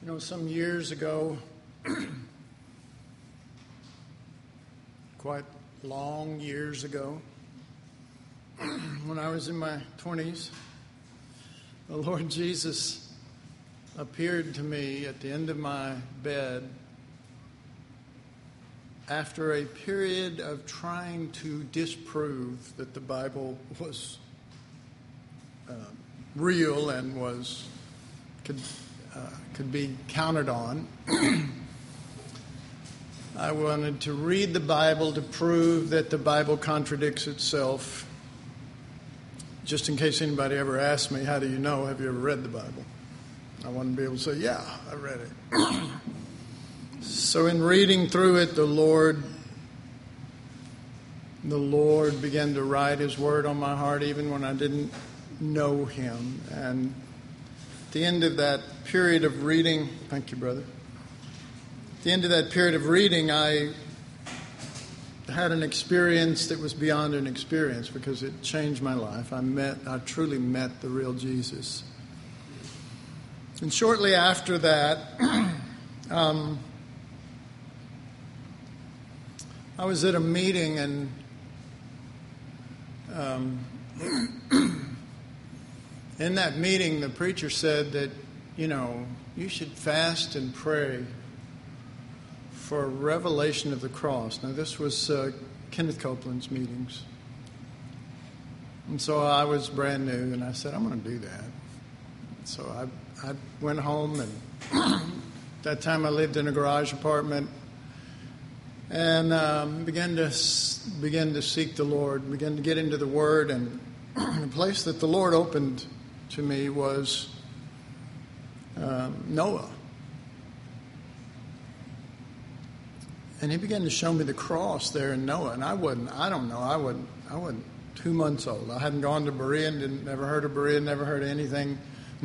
Some years ago, quite long years ago, when I was in my 20s, the Lord Jesus appeared to me at the end of my bed after a period of trying to disprove that the Bible was real and could be counted on. I wanted to read the Bible to prove that the Bible contradicts itself. Just in case anybody ever asked me, how do you know? Have you ever read the Bible? I wanted to be able to say, yeah, I read it. So in reading through it, the Lord began to write His Word on my heart even when I didn't know Him. And at the end of that period of reading, thank you, brother. At the end of that period of reading, I had an experience that was beyond an experience because it changed my life. I truly met the real Jesus. And shortly after that, I was at a meeting and in that meeting, the preacher said that, you should fast and pray for a revelation of the cross. Now, this was Kenneth Copeland's meetings. And so I was brand new, and I said, I'm going to do that. So I went home, and at that time I lived in a garage apartment, and began to seek the Lord, began to get into the Word, and the place that the Lord opened to me was Noah. And He began to show me the cross there in Noah. And I wasn't 2 months old. I hadn't gone to Berean, never heard of Berean, never heard anything.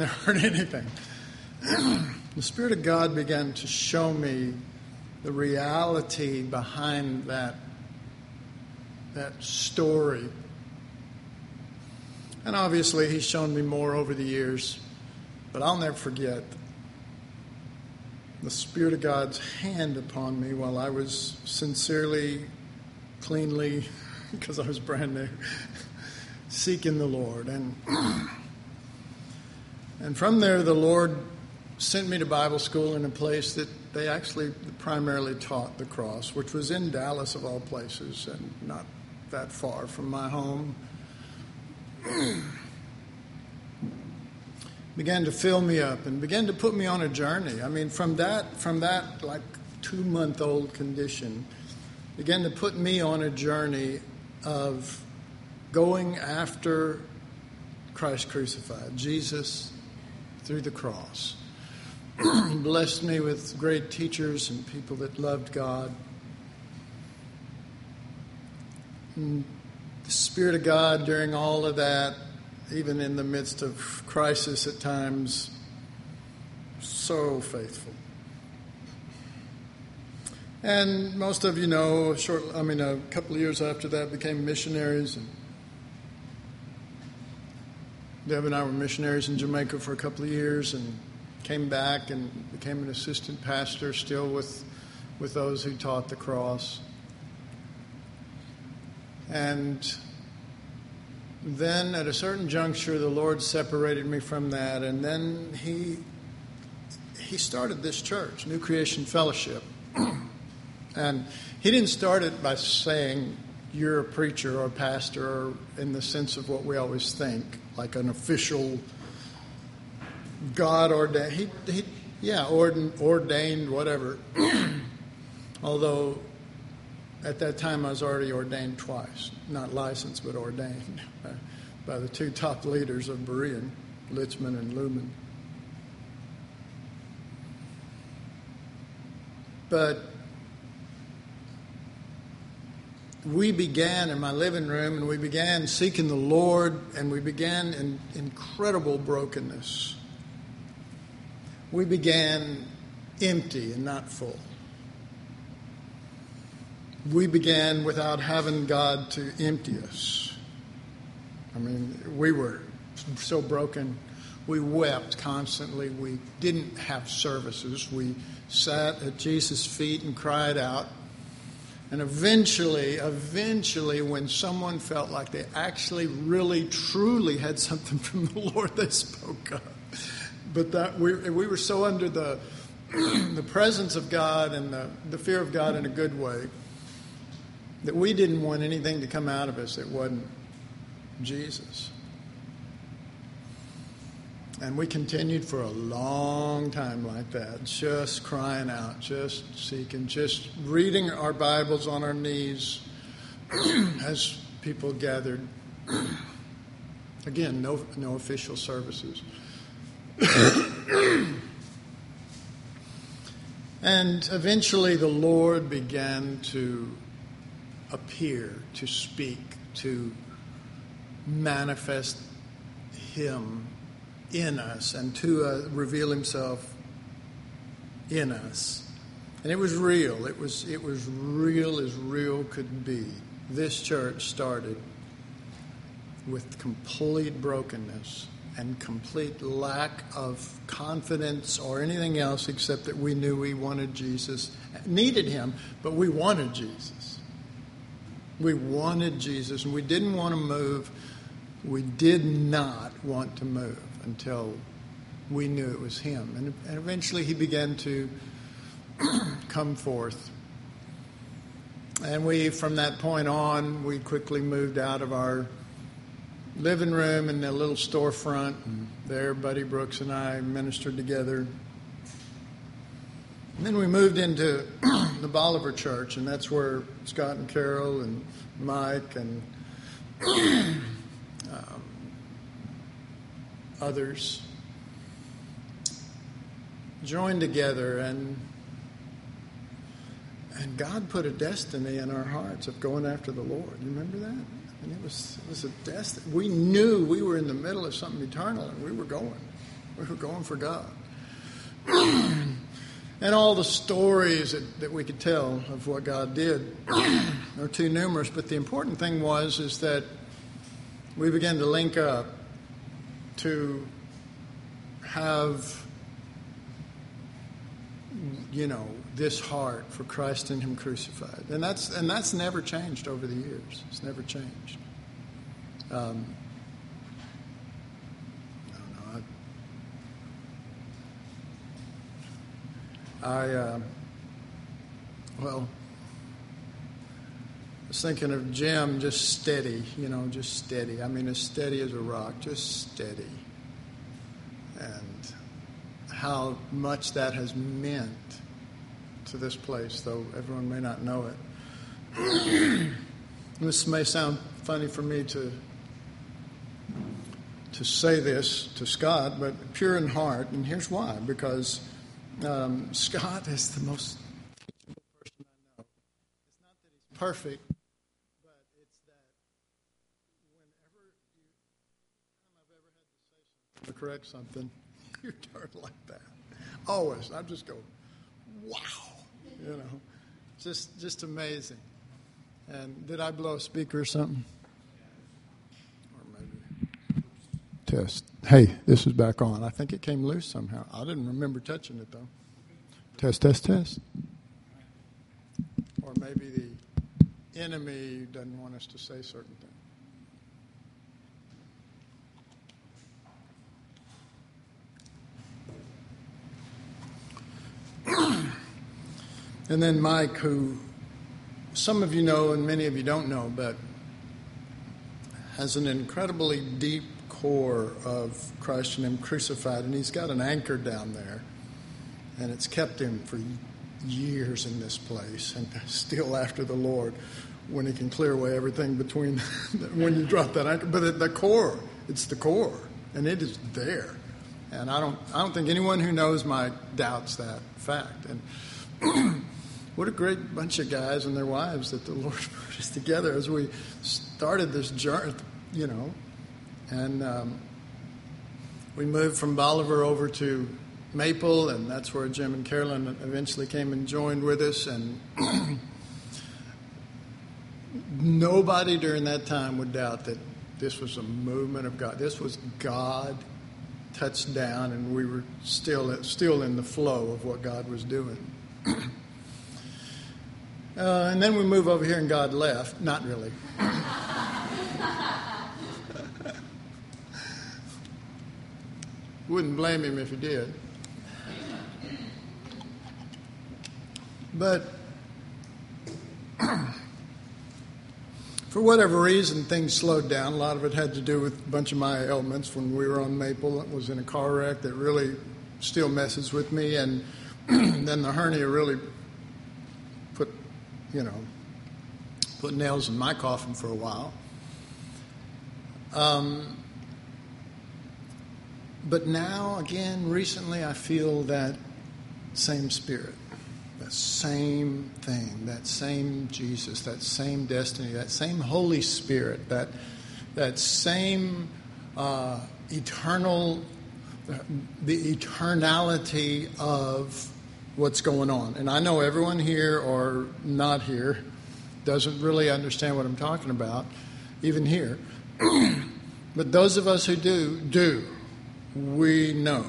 The Spirit of God began to show me the reality behind that story. And obviously He's shown me more over the years, but I'll never forget the Spirit of God's hand upon me while I was sincerely, cleanly, because I was brand new, seeking the Lord. And from there, the Lord sent me to Bible school in a place that they actually primarily taught the cross, which was in Dallas, of all places, and not that far from my home. Began to fill me up and began to put me on a journey. I mean, from that like 2-month-old condition, began to put me on a journey of going after Christ crucified, Jesus through the cross. Blessed me with great teachers and people that loved God. And the Spirit of God during all of that, even in the midst of crisis at times, so faithful. And most of you know, a couple of years after that, became missionaries. And Deb and I were missionaries in Jamaica for a couple of years and came back and became an assistant pastor, still with those who taught the cross. And then at a certain juncture, the Lord separated me from that, and then He started this church, New Creation Fellowship. And He didn't start it by saying, you're a preacher or a pastor, or in the sense of what we always think, like an official God ordained. Ordained, whatever. Although at that time I was already ordained twice, not licensed but ordained by the 2 top leaders of Berean, Litzman and Lumen. But we began in my living room, and we began seeking the Lord, and we began in incredible brokenness. We began empty and not full. We began without having God to empty us. I mean, we were so broken. We wept constantly. We didn't have services. We sat at Jesus' feet and cried out. And eventually, when someone felt like they actually really, truly had something from the Lord, they spoke up. But that we were so under the presence of God and the fear of God in a good way that we didn't want anything to come out of us that wasn't Jesus. And we continued for a long time like that, just crying out, just seeking, just reading our Bibles on our knees as people gathered. Again, no official services. And eventually the Lord began to appear, to speak, to manifest Him in us and to reveal Himself in us. And it was real. It was real as real could be. This church started with complete brokenness and complete lack of confidence or anything else except that we knew we wanted Jesus, needed Him, but we wanted Jesus. We wanted Jesus, and we didn't want to move. We did not want to move until we knew it was Him. And eventually He began to come forth. And we, from that point on, we quickly moved out of our living room in the little storefront. And there, Buddy Brooks and I ministered together. And then we moved into the Bolivar Church, and that's where Scott and Carol and Mike and others joined together, and God put a destiny in our hearts of going after the Lord. You remember that? And it was a destiny. We knew we were in the middle of something eternal, and we were going for God. And all the stories that we could tell of what God did are too numerous. But the important thing is that we began to link up to have, this heart for Christ and Him crucified. And that's never changed over the years. It's never changed. I don't know. I was thinking of Jim, just steady, just steady. I mean, as steady as a rock, just steady. And how much that has meant to this place, though everyone may not know it. This may sound funny for me to say this to Scott, but pure in heart, and here's why. Because Scott is the most teachable person I know. It's not that he's perfect, but it's that whenever I've ever had to say something to correct something, you turn like that. Always. I just go, wow. Just amazing. And did I blow a speaker or something? Or maybe. Test. Hey, this is back on. I think it came loose somehow. I didn't remember touching it, though. Test. Or maybe the enemy doesn't want us to say certain things. And then Mike, who some of you know and many of you don't know, but has an incredibly deep core of Christ and Him crucified, and he's got an anchor down there, and it's kept him for years in this place, and still after the Lord, when He can clear away everything between when you drop that anchor. But the core, it's the core, and it is there. And I don't think anyone who knows Mike doubts that fact. And what a great bunch of guys and their wives that the Lord put us together as we started this journey, And we moved from Bolivar over to Maple, and that's where Jim and Carolyn eventually came and joined with us. And nobody during that time would doubt that this was a movement of God. This was God touched down, and we were still in the flow of what God was doing. And then we move over here, and God left. Not really. Wouldn't blame him if he did. But for whatever reason, things slowed down. A lot of it had to do with a bunch of my ailments. When we were on Maple, I was in a car wreck that really still messes with me. And then the hernia really put nails in my coffin for a while. But now, again, recently, I feel that same spirit, that same thing, that same Jesus, that same destiny, that same Holy Spirit, that same eternal, the eternality of what's going on. And I know everyone here or not here doesn't really understand what I'm talking about, even here. But those of us who do. We know.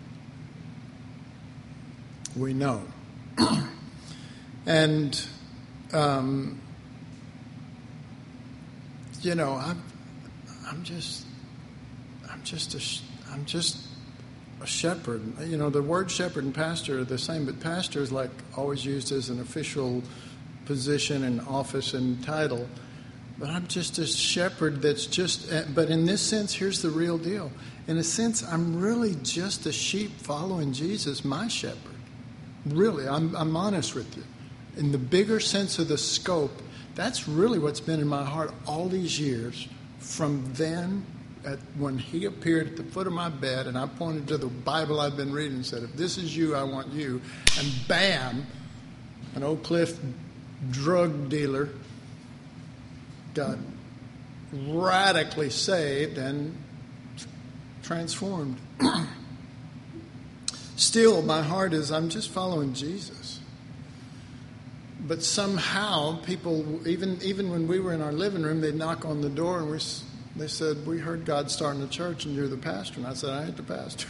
We know. And, I'm just a shepherd. The word shepherd and pastor are the same, but pastor is like always used as an official position and office and title. But I'm just a shepherd but in this sense, here's the real deal. In a sense, I'm really just a sheep following Jesus, my shepherd. Really, I'm honest with you. In the bigger sense of the scope, that's really what's been in my heart all these years. From then, when he appeared at the foot of my bed, and I pointed to the Bible I'd been reading and said, if this is you, I want you. And bam, an Oak Cliff drug dealer got radically saved and transformed. Still, my heart is, I'm just following Jesus. But somehow, people, even when we were in our living room, they'd knock on the door and they said, we heard God starting a church and you're the pastor. And I said, I ain't the pastor.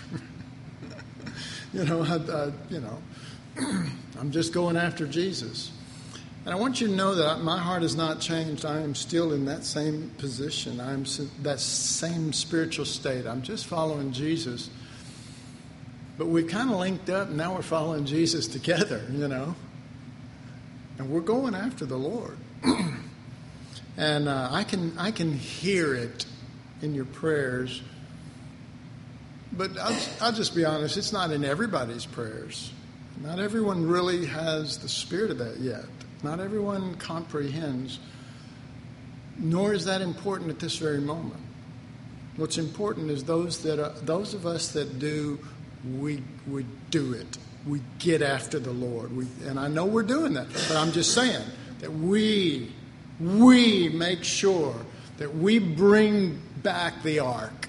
I'm just going after Jesus. And I want you to know that my heart has not changed. I am still in that same position. I am that same spiritual state. I'm just following Jesus. But we kind of linked up, and now we're following Jesus together, And we're going after the Lord. And I can hear it in your prayers. But I'll just be honest, it's not in everybody's prayers. Not everyone really has the spirit of that yet. Not everyone comprehends, nor is that important at this very moment. What's important is those of us that do, we do it. We get after the Lord. And I know we're doing that, but I'm just saying that we make sure that we bring back the ark.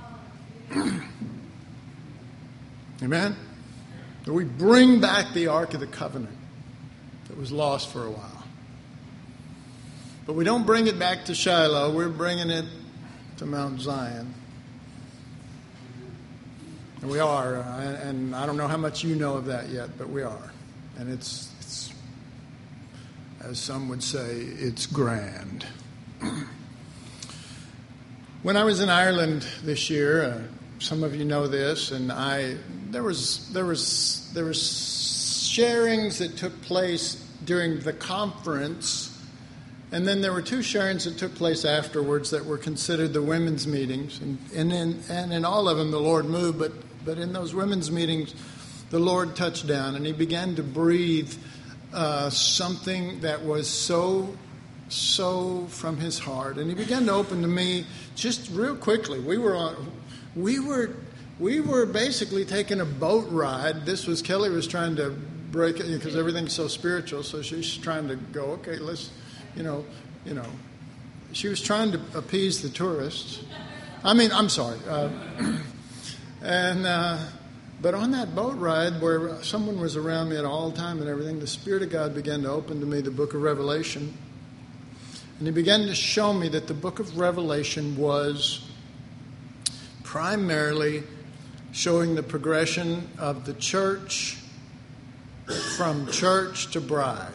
Amen? That we bring back the ark of the covenant. It was lost for a while. But we don't bring it back to Shiloh. We're bringing it to Mount Zion. And we are. And I don't know how much you know of that yet, but we are. And it's as some would say, it's grand. When I was in Ireland this year, some of you know this, and there was sharings that took place during the conference, and then there were two sharings that took place afterwards that were considered the women's meetings, and in all of them the Lord moved, but in those women's meetings the Lord touched down and he began to breathe something that was so from his heart, and he began to open to me just real quickly. We were basically taking a boat ride. Kelly was trying to break it because everything's so spiritual. So she's trying to go, okay, let's, she was trying to appease the tourists. I'm sorry. But on that boat ride where someone was around me at all time and everything, the Spirit of God began to open to me the book of Revelation. And he began to show me that the book of Revelation was primarily showing the progression of the church from church to bride.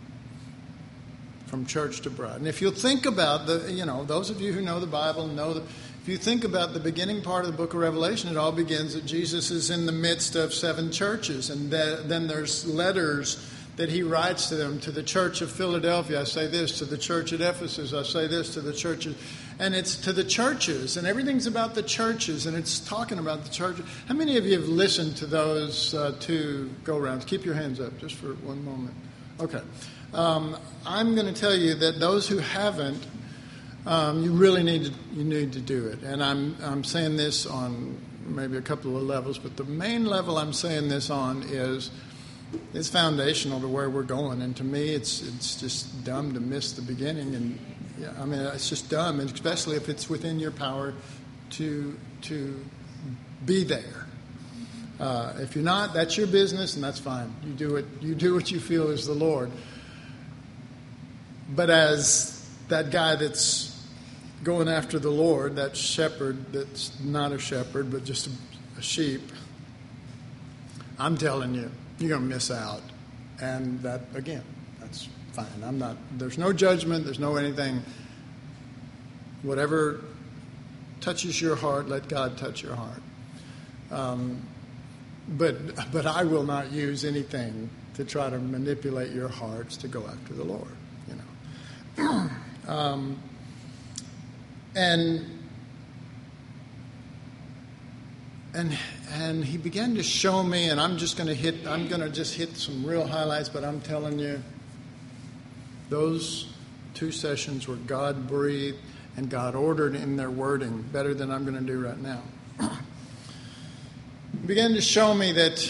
From church to bride. And if you'll think about those of you who know the Bible know that if you think about the beginning part of the book of Revelation, it all begins that Jesus is in the midst of 7 churches. And then there's letters that he writes to them. To the church of Philadelphia, I say this. To the church at Ephesus, I say this. To the churches. And it's to the churches. And everything's about the churches. And it's talking about the churches. How many of you have listened to those 2 go-rounds? Keep your hands up just for one moment. Okay. I'm going to tell you that those who haven't, you really need to do it. And I'm saying this on maybe a couple of levels, but the main level I'm saying this on is it's foundational to where we're going. And to me, it's just dumb to miss the beginning. And it's just dumb, and especially if it's within your power to be there. If you're not, that's your business, and that's fine. You do what you feel is the Lord. But as that guy that's going after the Lord, that shepherd that's not a shepherd but just a sheep, I'm telling you, you're going to miss out. And that, again, that's fine. There's no judgment, there's no anything. Whatever touches your heart, let God touch your heart. But I will not use anything to try to manipulate your hearts to go after the Lord. And he began to show me, and I'm going to just hit some real highlights, but I'm telling you, those 2 sessions were God breathed and God ordered in their wording better than I'm going to do right now. He began to show me that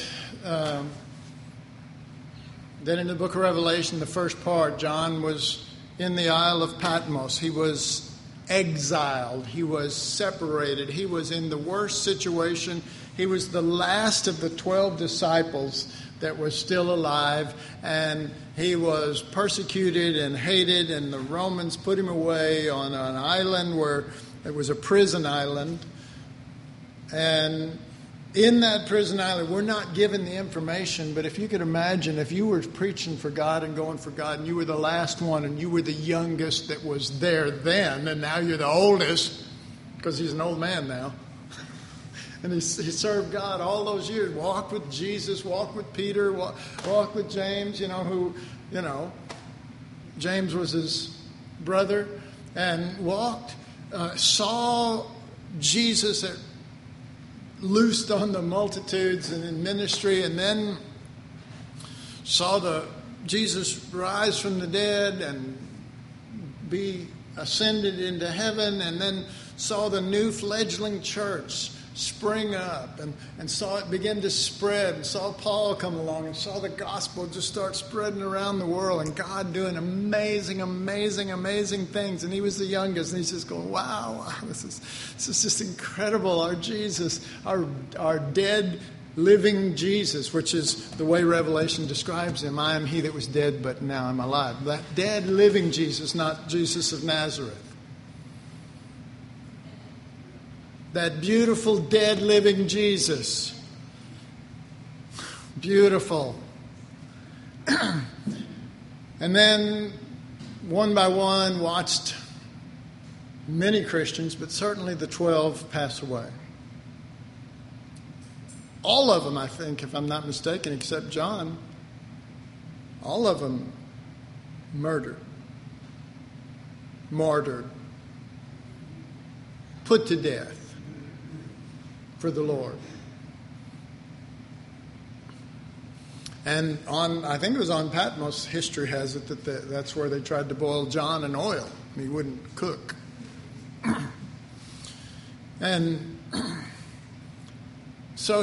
in the book of Revelation, the first part, John was in the Isle of Patmos. He was exiled. He was separated. He was in the worst situation. He was the last of the 12 disciples that was still alive, and he was persecuted and hated, and the Romans put him away on an island where it was a prison island. And in that prison island, we're not given the information, but if you could imagine, if you were preaching for God and going for God, and you were the last one, and you were the youngest that was there then, and now you're the oldest, because he's an old man now. And he served God all those years, walked with Jesus, walked with Peter, walked with James, James was his brother, and saw Jesus loosed on the multitudes and in ministry, and then saw Jesus rise from the dead and be ascended into heaven, and then saw the new fledgling church spring up, and saw it begin to spread, and saw Paul come along, and saw the gospel just start spreading around the world, and God doing amazing, amazing, amazing things. And he was the youngest, and he's just going, wow, this is just incredible. Our Jesus, our dead, living Jesus, which is the way Revelation describes him. I am he that was dead, but now I'm alive. That dead, living Jesus, not Jesus of Nazareth. That beautiful, dead, living Jesus. Beautiful. And then, one by one, watched many Christians, but certainly the 12 pass away. All of them, I think, if I'm not mistaken, except John, all of them murdered, martyred, put to death for the Lord. And I think it was on Patmos, history has it that that's where they tried to boil John in oil. He wouldn't cook. And so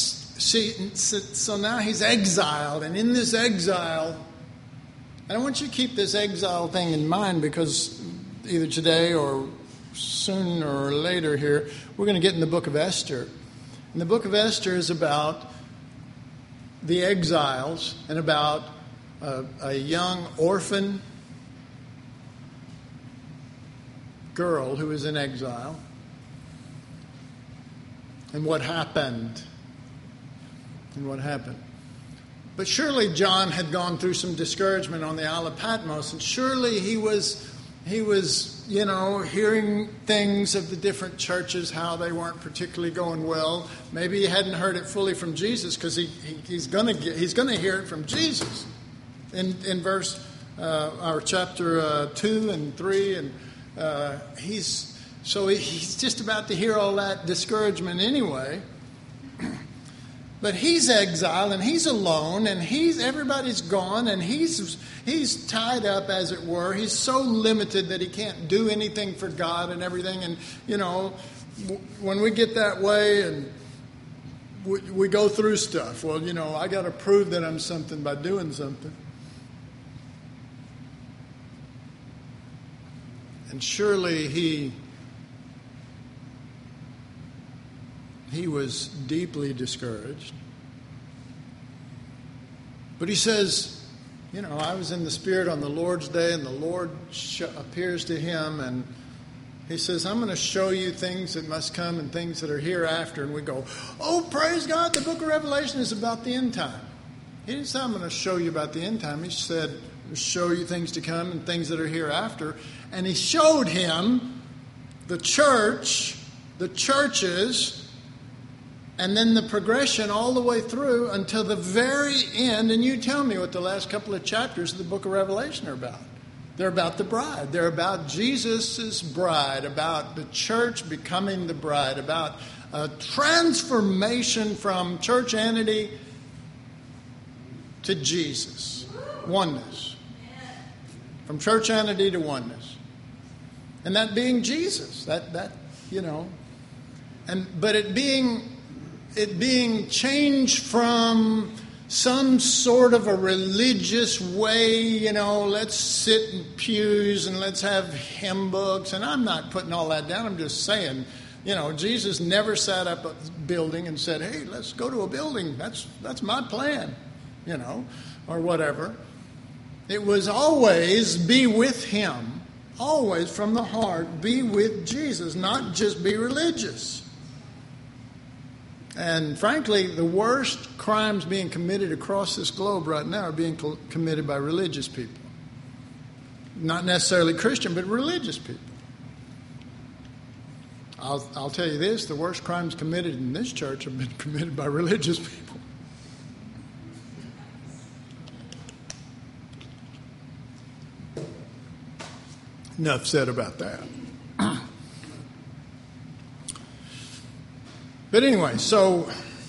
now he's exiled, and in this exile, and I want you to keep this exile thing in mind, because either today or sooner or later here, we're going to get in the book of Esther. And the book of Esther is about the exiles and about a young orphan girl who is in exile. and what happened. But surely John had gone through some discouragement on the Isle of Patmos, and surely he was, hearing things of the different churches, how they weren't particularly going well. Maybe he hadn't heard it fully from Jesus, because he's going to hear it from Jesus in verse our chapter 2 and 3, and he's just about to hear all that discouragement anyway. But he's exiled, and he's alone, and everybody's gone, and he's tied up, as it were. He's so limited that he can't do anything for God and everything. And, when we get that way and we go through stuff, well, I got to prove that I'm something by doing something. And surely he was deeply discouraged. But he says, I was in the Spirit on the Lord's day, and the Lord appears to him, and he says, I'm going to show you things that must come and things that are hereafter. And we go, oh, praise God, the book of Revelation is about the end time. He didn't say, I'm going to show you about the end time. He said, I'll show you things to come and things that are hereafter. And he showed him the church, the churches, and then the progression all the way through until the very end. And you tell me what the last couple of chapters of the book of Revelation are about. They're about the bride. They're about Jesus' bride, about the church becoming the bride, about a transformation from church entity to Jesus. Oneness. From church entity to oneness. And that being Jesus. But it being changed from some sort of a religious way, let's sit in pews and let's have hymn books. And I'm not putting all that down. I'm just saying, Jesus never sat up at a building and said, hey, let's go to a building. That's my plan, or whatever. It was always be with him, always from the heart, be with Jesus, not just be religious. And frankly, the worst crimes being committed across this globe right now are being committed by religious people. Not necessarily Christian, but religious people. I'll tell you this, the worst crimes committed in this church have been committed by religious people. Enough said about that. But anyway, so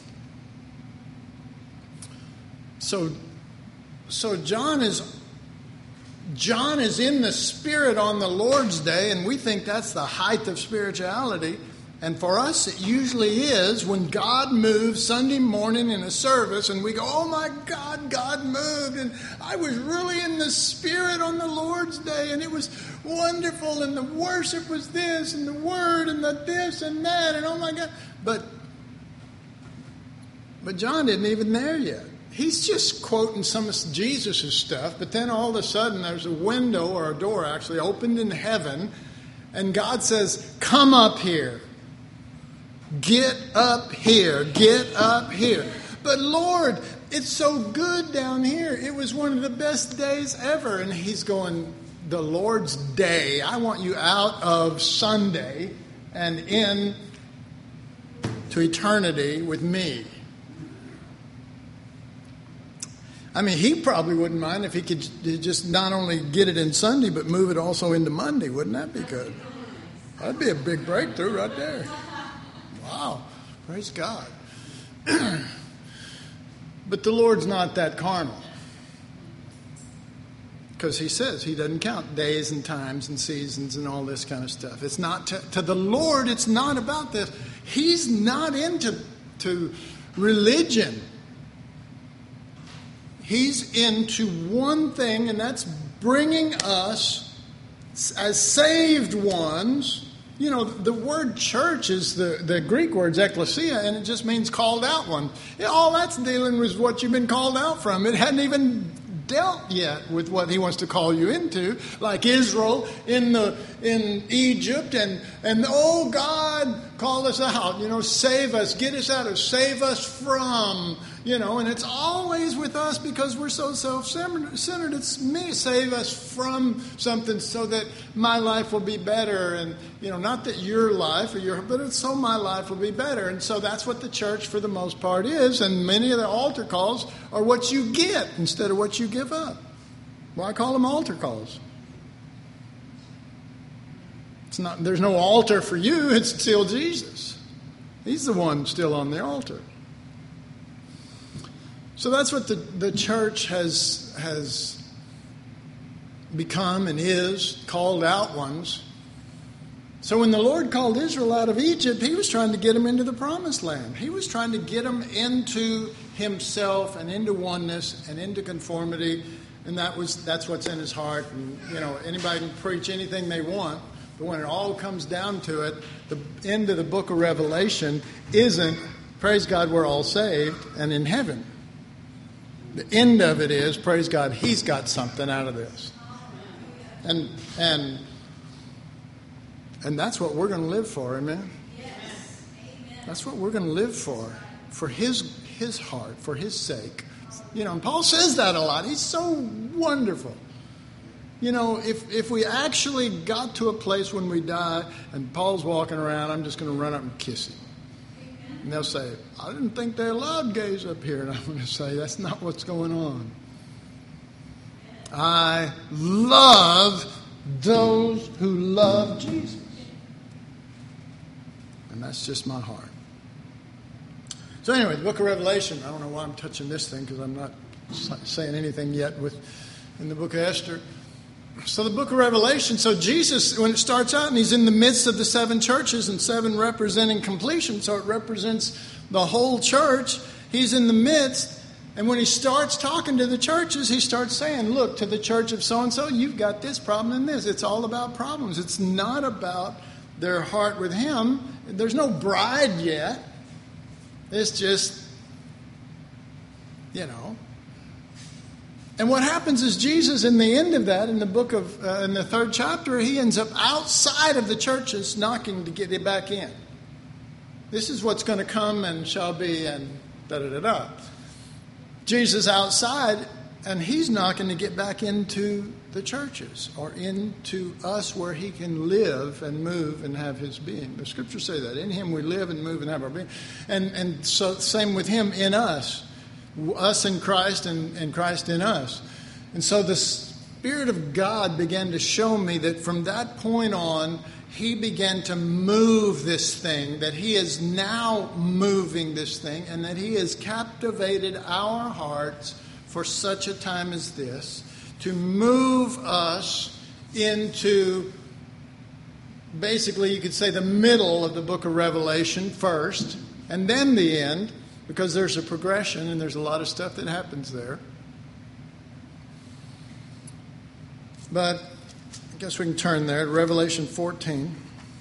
John is in the Spirit on the Lord's day, and we think that's the height of spirituality. And for us, it usually is when God moves Sunday morning in a service, and we go, oh my God, God moved, and I was really in the Spirit on the Lord's day, and it was wonderful, and the worship was this, and the word, and the this and that, and oh my God. But John isn't even there yet. He's just quoting some of Jesus' stuff, but then all of a sudden there's a window, or a door actually, opened in heaven, and God says, come up here. Get up here. Get up here. But Lord, it's so good down here. It was one of the best days ever. And he's going, the Lord's day. I want you out of Sunday and in to eternity with me. I mean, he probably wouldn't mind if he could just not only get it in Sunday, but move it also into Monday. Wouldn't that be good? That'd be a big breakthrough right there. Wow. Praise God. But the Lord's not that carnal. Because he says he doesn't count days and times and seasons and all this kind of stuff. It's not to the Lord, it's not about this. He's not into religion. He's into one thing, and that's bringing us as saved ones. You know, the word church is the Greek word's ekklesia, and it just means called out one. All that's dealing with what you've been called out from. It hadn't even dealt yet with what he wants to call you into, like Israel in Egypt, and oh God, call us out, save us, get us out of, save us from, and it's always with us because we're so self-centered. It's me, save us from something so that my life will be better. And, not that your life, but it's so my life will be better. And so that's what the church for the most part is. And many of the altar calls are what you get instead of what you give up. Well, I call them altar calls. There's no altar for you. It's still Jesus. He's the one still on the altar. So that's what the church has become and is, called out ones. So when the Lord called Israel out of Egypt, he was trying to get them into the promised land. He was trying to get them into himself and into oneness and into conformity. And that's what's in his heart. And, anybody can preach anything they want. But when it all comes down to it, the end of the book of Revelation isn't, praise God, we're all saved and in heaven. The end of it is, praise God, he's got something out of this. And that's what we're going to live for, amen? Yes. That's what we're going to live for his heart, for his sake. And Paul says that a lot. He's so wonderful. If we actually got to a place when we die and Paul's walking around, I'm just going to run up and kiss him. And they'll say, I didn't think they allowed gays up here. And I'm going to say, that's not what's going on. I love those who love Jesus. And that's just my heart. So anyway, the book of Revelation, I don't know why I'm touching this thing because I'm not saying anything yet in the book of Esther. So the book of Revelation, so Jesus, when it starts out, and he's in the midst of the 7 churches, and 7 representing completion, so it represents the whole church. He's in the midst, and when he starts talking to the churches, he starts saying, look, to the church of so-and-so, you've got this problem and this. It's all about problems. It's not about their heart with him. There's no bride yet. It's just, And what happens is Jesus, in the end of that, in the book of, in the 3rd chapter, he ends up outside of the churches knocking to get it back in. This is what's going to come and shall be and da-da-da-da. Jesus outside, and he's knocking to get back into the churches or into us where he can live and move and have his being. The scriptures say that. In him we live and move and have our being. And so same with him in us. Us in Christ and Christ in us. And so the Spirit of God began to show me that from that point on, he began to move this thing, that he is now moving this thing, and that he has captivated our hearts for such a time as this, to move us into, basically you could say, the middle of the book of Revelation first, and then the end. Because there's a progression and there's a lot of stuff that happens there. But I guess we can turn there to Revelation 14.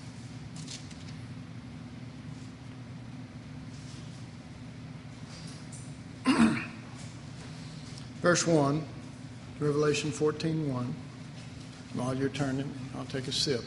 Verse 1, Revelation 14:1. While you're turning, I'll take a sip.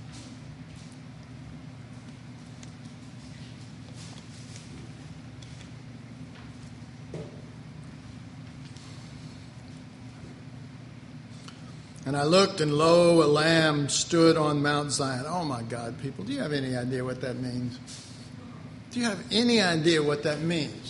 And I looked, and lo, a lamb stood on Mount Zion. Oh, my God, people, do you have any idea what that means? Do you have any idea what that means?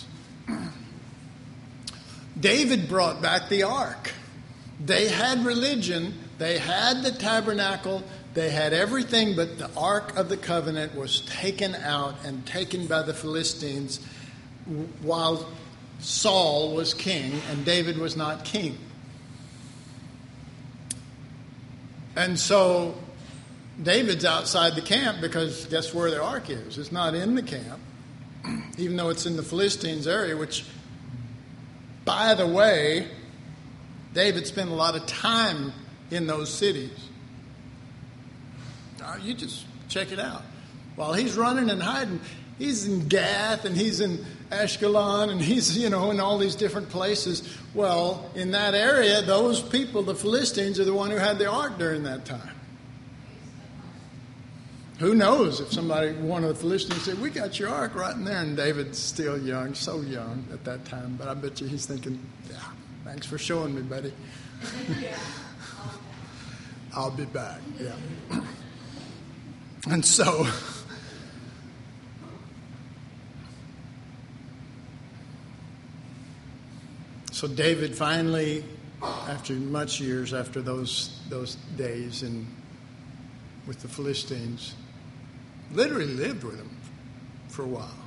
David brought back the ark. They had religion. They had the tabernacle. They had everything, but the Ark of the Covenant was taken out and taken by the Philistines while Saul was king and David was not king. And so David's outside the camp because guess where the ark is? It's not in the camp, even though it's in the Philistines area, which, by the way, David spent a lot of time in those cities. You just check it out. While he's running and hiding, he's in Gath and he's in Ashkelon and he's, in all these different places. Well, in that area, those people, the Philistines, are the one who had the ark during that time. Who knows if one of the Philistines said, we got your ark right in there, and David's still young, so young at that time. But I bet you he's thinking, yeah, thanks for showing me, buddy. I'll be back. Yeah. And so David finally, after much years, after those days with the Philistines, literally lived with them for a while.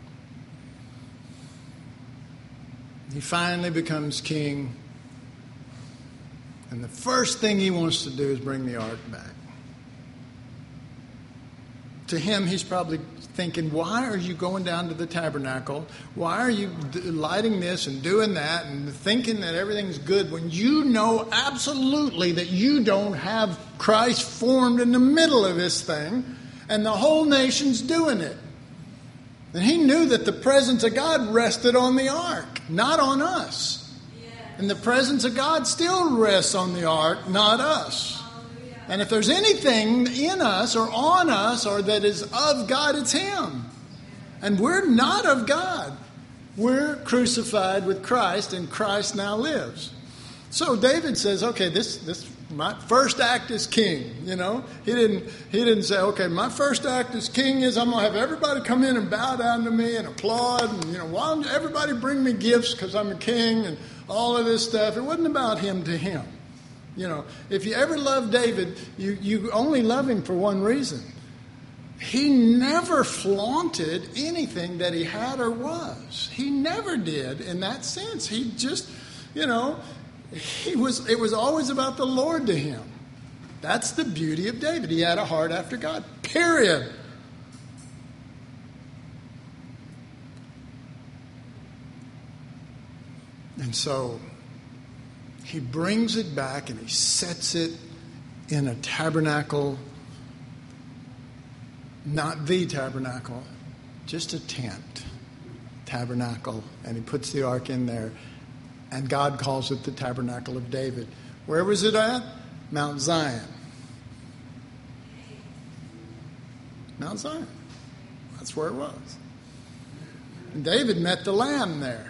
He finally becomes king. And the first thing he wants to do is bring the ark back. To him, he's probably thinking, why are you going down to the tabernacle? Why are you lighting this and doing that and thinking that everything's good when you know absolutely that you don't have Christ formed in the middle of this thing and the whole nation's doing it? And he knew that the presence of God rested on the ark, not on us. And the presence of God still rests on the ark, not us. And if there's anything in us or on us or that is of God, it's Him. And we're not of God. We're crucified with Christ, and Christ now lives. So David says, okay, this my first act as king. You know, he didn't say, okay, my first act as king is I'm gonna have everybody come in and bow down to me and applaud, and why don't everybody bring me gifts because I'm a king and all of this stuff. It wasn't about him to him. If you ever love David, you only love him for one reason. He never flaunted anything that he had or was. He never did in that sense. He just, it was always about the Lord to him. That's the beauty of David. He had a heart after God, period. And so he brings it back and he sets it in a tabernacle, not the tabernacle, just a tent tabernacle. And he puts the ark in there. And God calls it the tabernacle of David. Where was it at? Mount Zion. Mount Zion. That's where it was. And David met the Lamb there.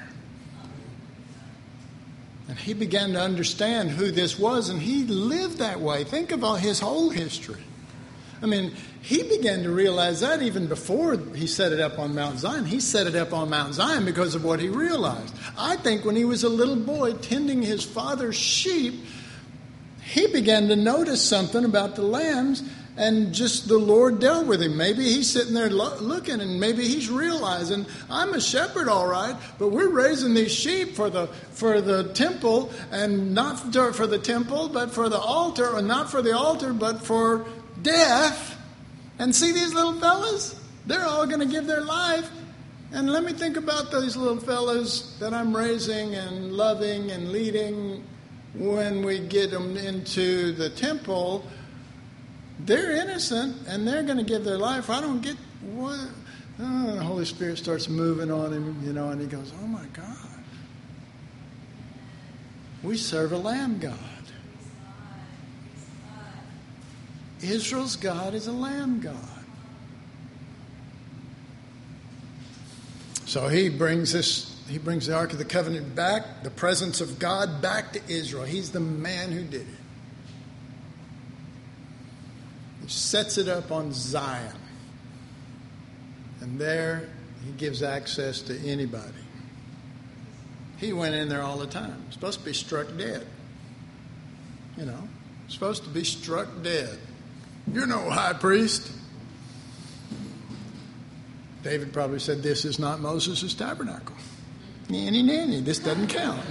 And he began to understand who this was, and he lived that way. Think about his whole history. I mean, he began to realize that even before he set it up on Mount Zion. He set it up on Mount Zion because of what he realized. I think when he was a little boy tending his father's sheep, he began to notice something about the lambs, and just the Lord dealt with him. Maybe he's sitting there looking, and maybe he's realizing, I'm a shepherd, all right, but we're raising these sheep for the temple, and not for the temple, but for the altar, and not for the altar, but for death. And see these little fellas? They're all going to give their life. And let me think about those little fellas that I'm raising and loving and leading when we get them into the temple. They're innocent and they're going to give their life. I don't get what. Oh, the Holy Spirit starts moving on him, and he goes, oh my God. We serve a Lamb God. Israel's God is a Lamb God. So he brings the Ark of the Covenant back, the presence of God back to Israel. He's the man who did it. He sets it up on Zion. And there he gives access to anybody. He went in there all the time. Supposed to be struck dead. Supposed to be struck dead. You're no high priest. David probably said, this is not Moses' tabernacle. Nanny, this doesn't count.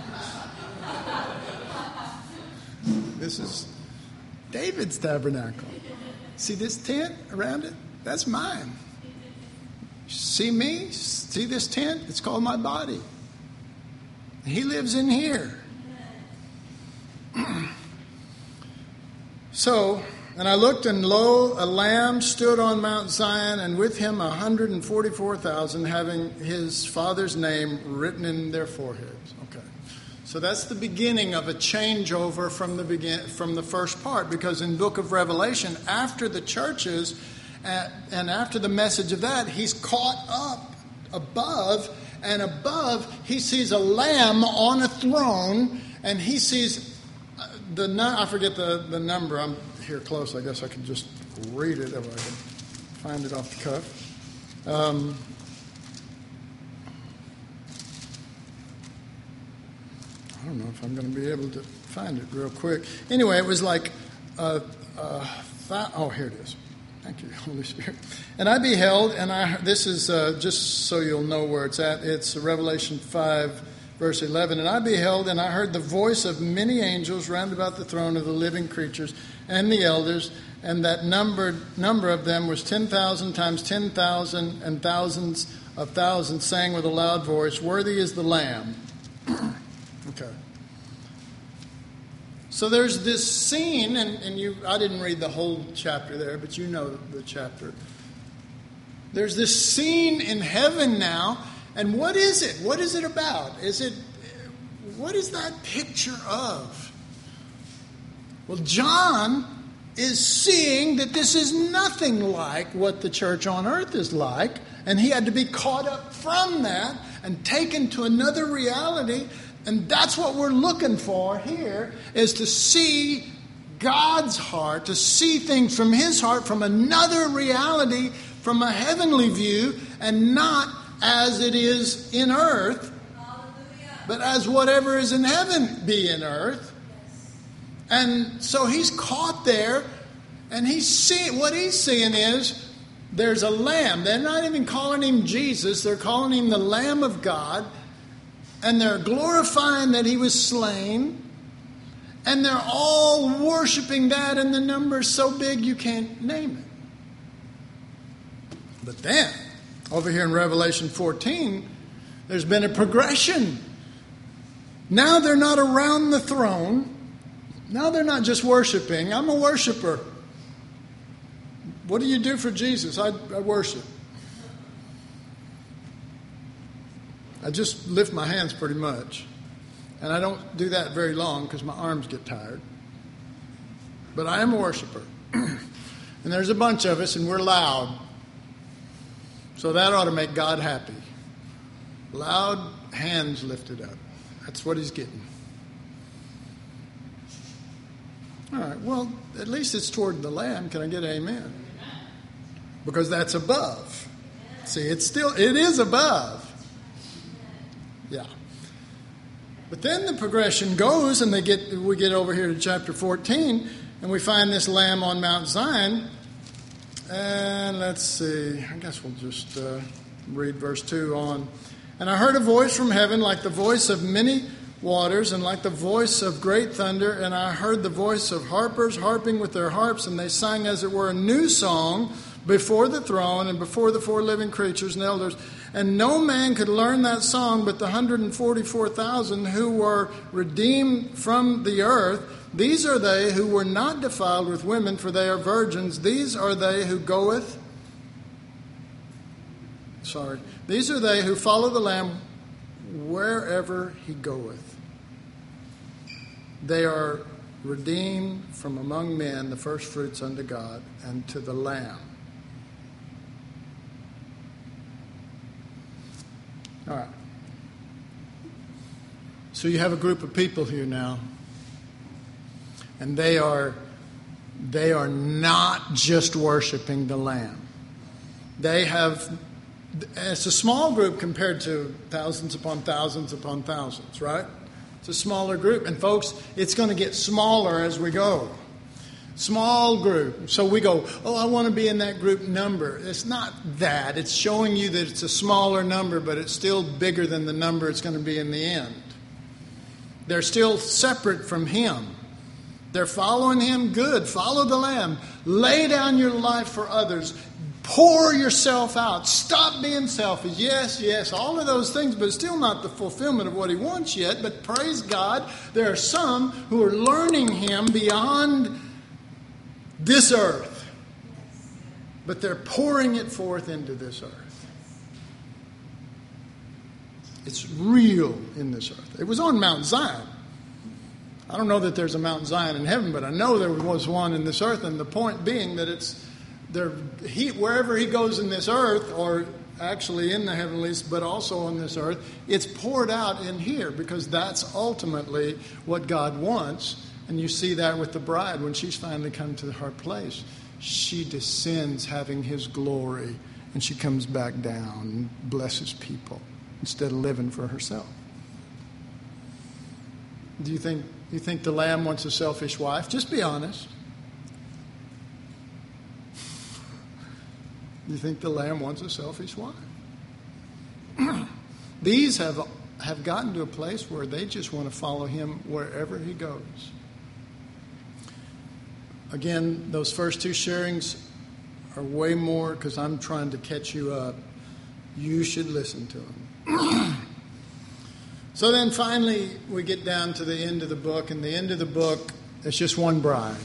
This is David's tabernacle. See this tent around it? That's mine. See me? See this tent? It's called my body. He lives in here. So, and I looked, and lo, a lamb stood on Mount Zion, and with him 144,000, having his father's name written in their foreheads. Okay, so that's the beginning of a changeover from the first part, because in Book of Revelation, after the churches And after the message of that, he's caught up above, and above he sees a lamb on a throne, and he sees I forget the number. I'm here close. I guess I can just read it if I can find it off the cuff. I don't know if I'm going to be able to find it real quick. Anyway, it was like, here it is. Thank you, Holy Spirit. And I beheld, and this is just so you'll know where it's at. It's Revelation 5, verse 11. And I beheld, and I heard the voice of many angels round about the throne of the living creatures and the elders, and that number of them was 10,000 times 10,000 and thousands of thousands, saying with a loud voice, "Worthy is the Lamb." Okay. So there's this scene, and I didn't read the whole chapter there, but you know the chapter. There's this scene in heaven now, and what is it? What is it about? What is that picture of? Well, John is seeing that this is nothing like what the church on earth is like, and he had to be caught up from that and taken to another reality. And that's what we're looking for here, is to see God's heart, to see things from his heart, from another reality, from a heavenly view, and not as it is in earth, but as whatever is in heaven be in earth. And so he's caught there, and what he's seeing is there's a lamb. They're not even calling him Jesus, they're calling him the Lamb of God. And they're glorifying that he was slain. And they're all worshiping that, and the number's so big you can't name it. But then, over here in Revelation 14, there's been a progression. Now they're not around the throne. Now they're not just worshiping. I'm a worshiper. What do you do for Jesus? I worship. I just lift my hands pretty much. And I don't do that very long because my arms get tired. But I am a worshiper. And there's a bunch of us, and we're loud. So that ought to make God happy. Loud hands lifted up. That's what he's getting. All right, well, at least it's toward the Lamb. Can I get an amen? Because that's above. See, it is above. Yeah. But then the progression goes, and we get over here to chapter 14, and we find this Lamb on Mount Zion. And let's see, I guess we'll just read verse 2 on. And I heard a voice from heaven like the voice of many waters and like the voice of great thunder. And I heard the voice of harpers harping with their harps, and they sang as it were a new song before the throne and before the four living creatures and elders. And no man could learn that song but the 144,000 who were redeemed from the earth. These are they who were not defiled with women, for they are virgins. These are they who follow the Lamb wherever he goeth. They are redeemed from among men, the first fruits unto God and to the Lamb. All right. So you have a group of people here now, and they are not just worshiping the Lamb. It's a small group compared to thousands upon thousands upon thousands, right? It's a smaller group. And folks, it's going to get smaller as we go. Small group. So we go, I want to be in that group number. It's not that. It's showing you that it's a smaller number, but it's still bigger than the number it's going to be in the end. They're still separate from him. They're following him. Good. Follow the Lamb. Lay down your life for others. Pour yourself out. Stop being selfish. Yes, all of those things, but it's still not the fulfillment of what he wants yet. But praise God, there are some who are learning him beyond this earth, but they're pouring it forth into this earth. It's real in this earth. It was on Mount Zion. I don't know that there's a Mount Zion in heaven, but I know there was one in this earth, and the point being that it's wherever he goes in this earth, or actually in the heavenlies, but also on this earth, it's poured out in here, because that's ultimately what God wants. And you see that with the bride when she's finally come to her place. She descends having his glory, and she comes back down and blesses people instead of living for herself. Do you think the Lamb wants a selfish wife? Just be honest. Do you think the Lamb wants a selfish wife? These have gotten to a place where they just want to follow him wherever he goes. Again, those first two sharings are way more, because I'm trying to catch you up. You should listen to them. So then finally we get down to the end of the book, and the end of the book is just one bride.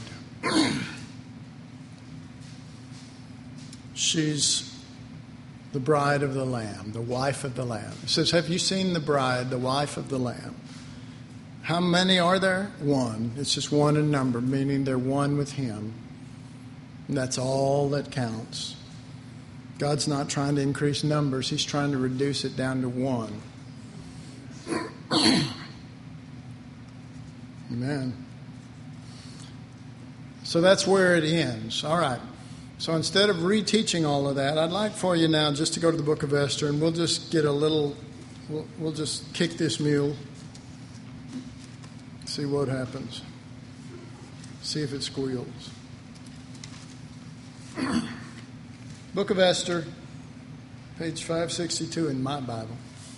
She's the bride of the Lamb, the wife of the Lamb. It says, have you seen the bride, the wife of the Lamb? How many are there? One. It's just one in number, meaning they're one with him. And that's all that counts. God's not trying to increase numbers. He's trying to reduce it down to one. Amen. So that's where it ends. All right. So instead of reteaching all of that, I'd like for you now just to go to the book of Esther, and we'll just get we'll just kick this mule. See what happens. See if it squeals. Book of Esther, page 562 in my Bible.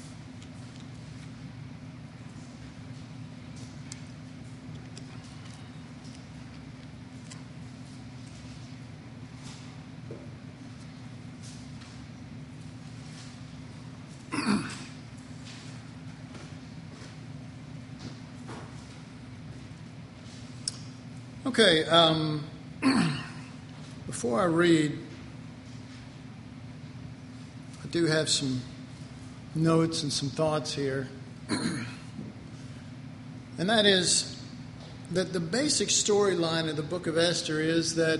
Okay, before I read, I do have some notes and some thoughts here. And that is that the basic storyline of the book of Esther is that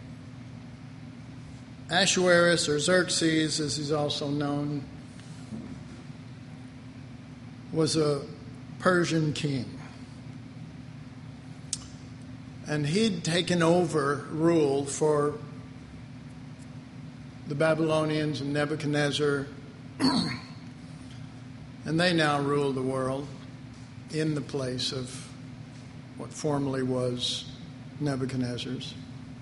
Ahasuerus, or Xerxes as he's also known, was a Persian king. And he'd taken over rule for the Babylonians and Nebuchadnezzar. And they now rule the world in the place of what formerly was Nebuchadnezzar's.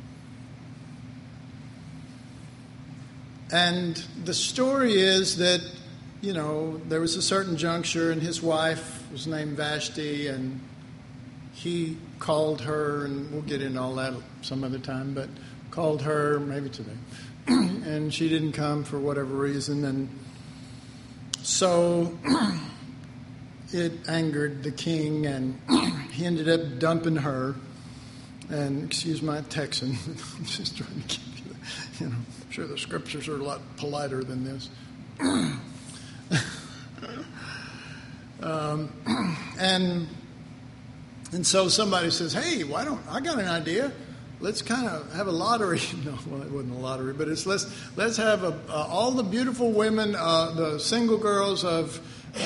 And the story is that, there was a certain juncture, and his wife was named Vashti, and he called her, and we'll get into all that some other time, but called her maybe today. And she didn't come for whatever reason, and so it angered the king, and he ended up dumping her. And excuse my Texan, I'm just trying to keep you, I'm sure the scriptures are a lot politer than this. And so somebody says, hey, I got an idea. Let's kind of have a lottery. No, well, it wasn't a lottery, but let's have all the beautiful women, the single girls of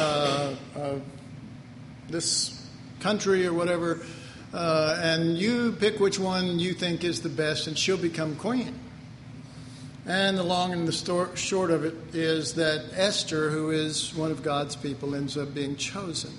this country or whatever, and you pick which one you think is the best, and she'll become queen. And the long and the short of it is that Esther, who is one of God's people, ends up being chosen.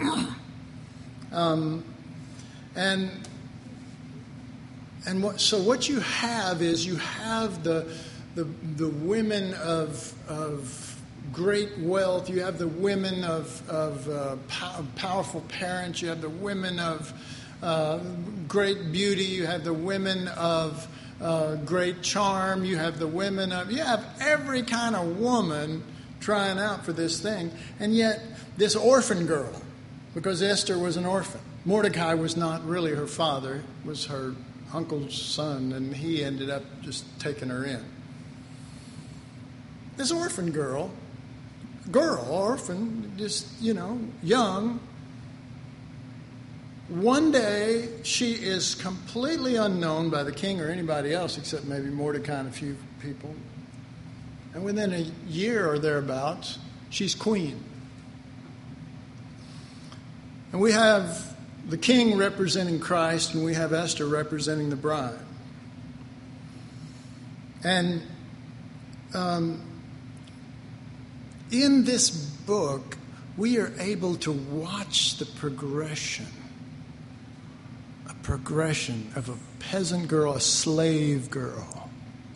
So what you have is you have the women of great wealth. You have the women of powerful parents. You have the women of great beauty. You have the women of great charm. You have every kind of woman trying out for this thing. And yet this orphan girl, because Esther was an orphan. Mordecai was not really her father, was her uncle's son, and he ended up just taking her in. This orphan orphan, just, young, one day she is completely unknown by the king or anybody else except maybe Mordecai and a few people. And within a year or thereabouts, she's queen. And we have the king representing Christ, and we have Esther representing the bride. And in this book, we are able to watch the progression of a peasant girl, a slave girl,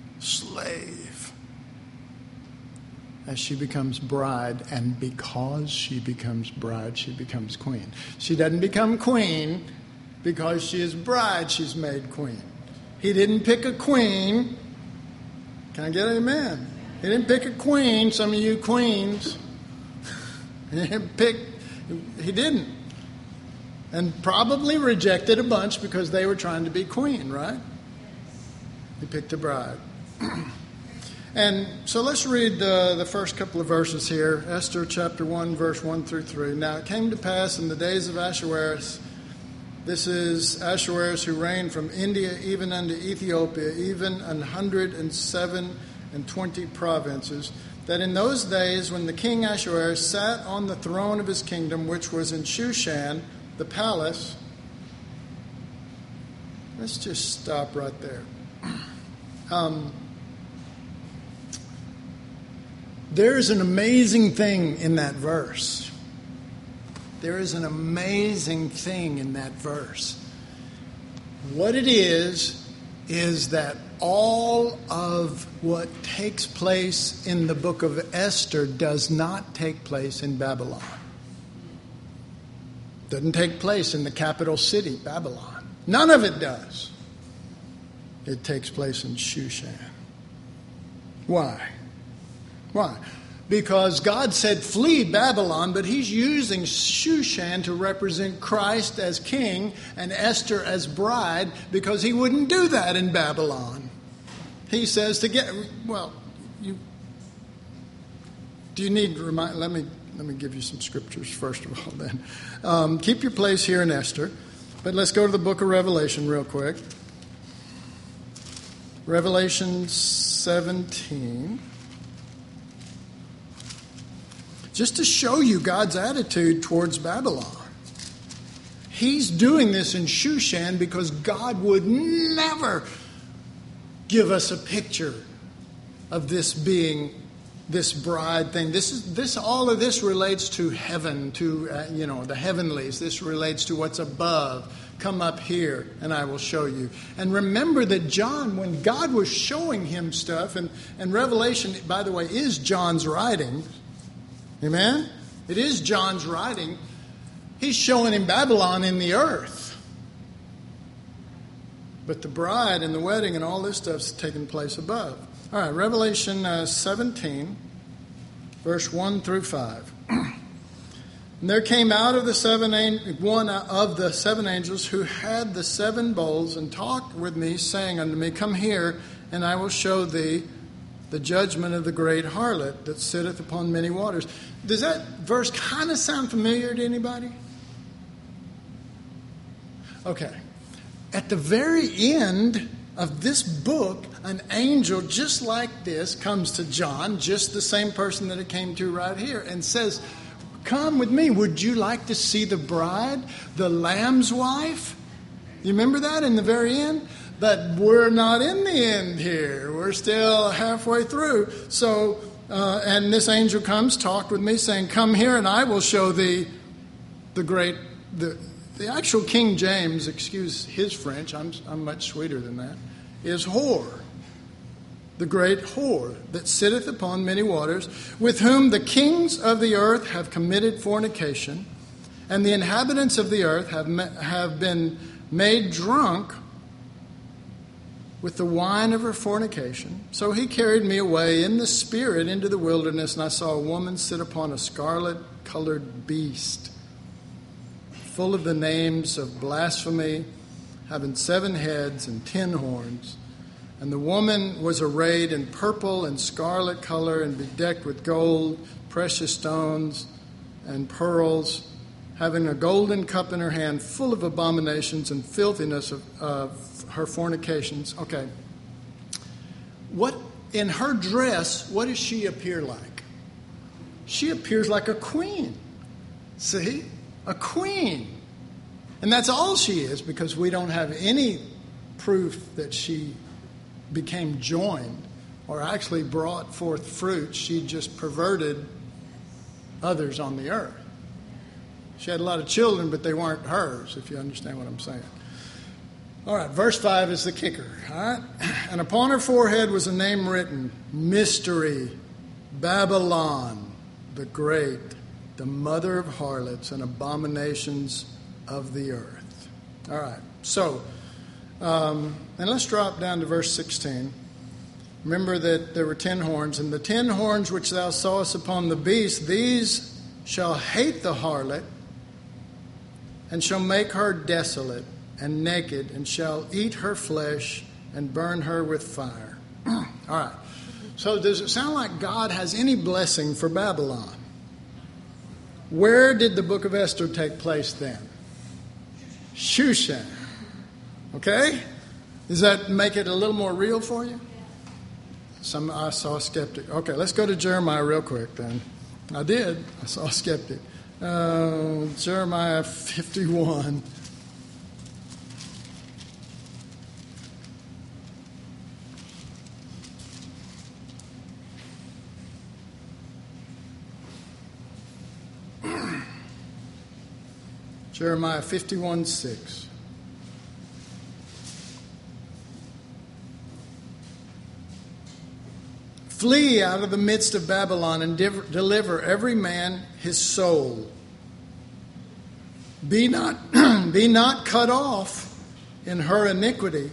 as she becomes bride, and because she becomes bride, she becomes queen. She doesn't become queen because she is bride, she's made queen. He didn't pick a queen. Can I get an amen? He didn't pick a queen, some of you queens. He didn't. And probably rejected a bunch because they were trying to be queen, right? He picked a bride. And so let's read the first couple of verses here. Esther chapter 1, verse 1 through 3. Now it came to pass in the days of Ahasuerus, this is Ahasuerus who reigned from India even unto Ethiopia, even 127 provinces, that in those days when the king Ahasuerus sat on the throne of his kingdom, which was in Shushan, the palace. Let's just stop right there. There's an amazing thing in that verse. There is an amazing thing in that verse. What it is that all of what takes place in the book of Esther does not take place in Babylon. Doesn't take place in the capital city, Babylon. None of it does. It takes place in Shushan. Why? Why? Because God said, flee Babylon, but he's using Shushan to represent Christ as king and Esther as bride, because he wouldn't do that in Babylon. He says do you need to remind, let me give you some scriptures first of all then. Keep your place here in Esther, but let's go to the book of Revelation real quick. Revelation 17. Just to show you God's attitude towards Babylon. He's doing this in Shushan because God would never give us a picture of this being this bride thing. All of this relates to heaven, to the heavenlies. This relates to what's above. Come up here and I will show you. And remember that John, when God was showing him stuff, and Revelation, by the way, is John's writing. Amen? It is John's writing. He's showing him Babylon in the earth. But the bride and the wedding and all this stuff's taking place above. All right, Revelation 17, verse 1 through 5. And there came out of one of the seven angels who had the seven bowls and talked with me, saying unto me, come here, and I will show thee the judgment of the great harlot that sitteth upon many waters. Does that verse kind of sound familiar to anybody? Okay. At the very end of this book, an angel just like this comes to John, just the same person that it came to right here, and says, come with me. Would you like to see the bride, the Lamb's wife? You remember that in the very end? But we're not in the end here. We're still halfway through. So, and this angel comes, talked with me, saying, come here and I will show thee the actual King James, excuse his French, I'm much sweeter than that, is whore. The great whore that sitteth upon many waters, with whom the kings of the earth have committed fornication, and the inhabitants of the earth have been made drunk with the wine of her fornication. So he carried me away in the spirit into the wilderness, and I saw a woman sit upon a scarlet-colored beast, full of the names of blasphemy, having 7 heads and 10 horns. And the woman was arrayed in purple and scarlet color and bedecked with gold, precious stones, and pearls, having a golden cup in her hand, full of abominations and filthiness of her fornications. Okay. What in her dress, what does she appear like? She appears like a queen. See? A queen. And that's all she is, because we don't have any proof that she became joined or actually brought forth fruit. She just perverted others on the earth. She had a lot of children, but they weren't hers, if you understand what I'm saying. All right, verse 5 is the kicker. All right? And upon her forehead was a name written, Mystery, Babylon, the Great, the mother of harlots and abominations of the earth. All right, so, and let's drop down to verse 16. Remember that there were 10 horns, and the 10 horns which thou sawest upon the beast, these shall hate the harlot, and shall make her desolate and naked, and shall eat her flesh and burn her with fire. All right. So does it sound like God has any blessing for Babylon? Where did the book of Esther take place then? Shushan. Okay? Does that make it a little more real for you? I saw a skeptic. Okay, let's go to Jeremiah real quick then. I did. I saw a skeptic. Jeremiah 51. Jeremiah 51:6. Flee out of the midst of Babylon and deliver every man his soul. Be not cut off in her iniquity,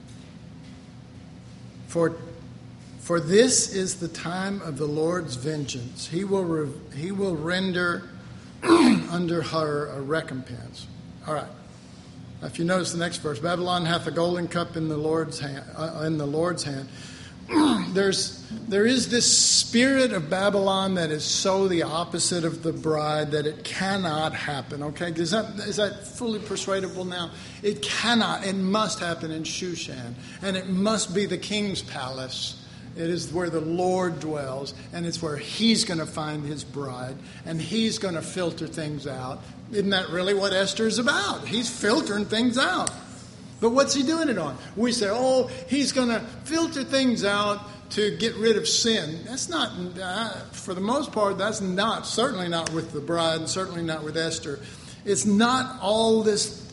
for this is the time of the Lord's vengeance. He will render under her a recompense. All right. If you notice the next verse, Babylon hath a golden cup in the Lord's hand. There is this spirit of Babylon that is so the opposite of the bride that it cannot happen. Okay, is that fully persuadable now? It cannot. It must happen in Shushan, and it must be the king's palace. It is where the Lord dwells, and it's where He's going to find His bride, and He's going to filter things out. Isn't that really what Esther is about? He's filtering things out. But what's He doing it on? We say, oh, He's going to filter things out to get rid of sin. That's not, for the most part, that's not, certainly not with the bride, and certainly not with Esther. It's not all this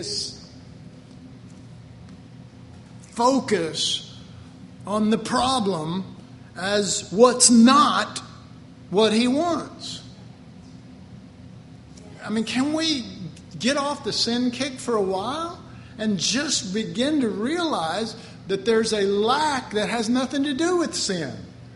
focus on the problem as what's not what He wants. I mean, can we get off the sin kick for a while and just begin to realize that there's a lack that has nothing to do with sin?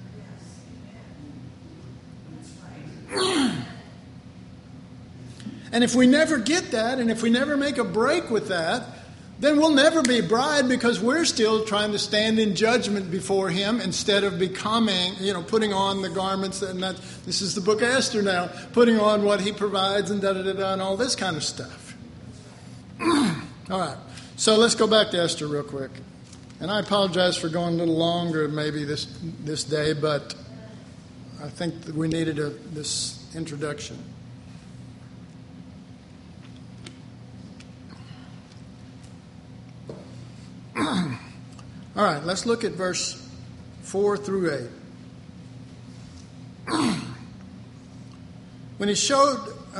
And if we never get that, and if we never make a break with that, then we'll never be bride, because we're still trying to stand in judgment before Him instead of becoming, putting on the garments. And this is the book of Esther now, putting on what He provides and da-da-da-da and all this kind of stuff. All right. So let's go back to Esther real quick. And I apologize for going a little longer maybe this day, but I think that we needed this introduction. All right, let's look at verse 4 through 8. When he showed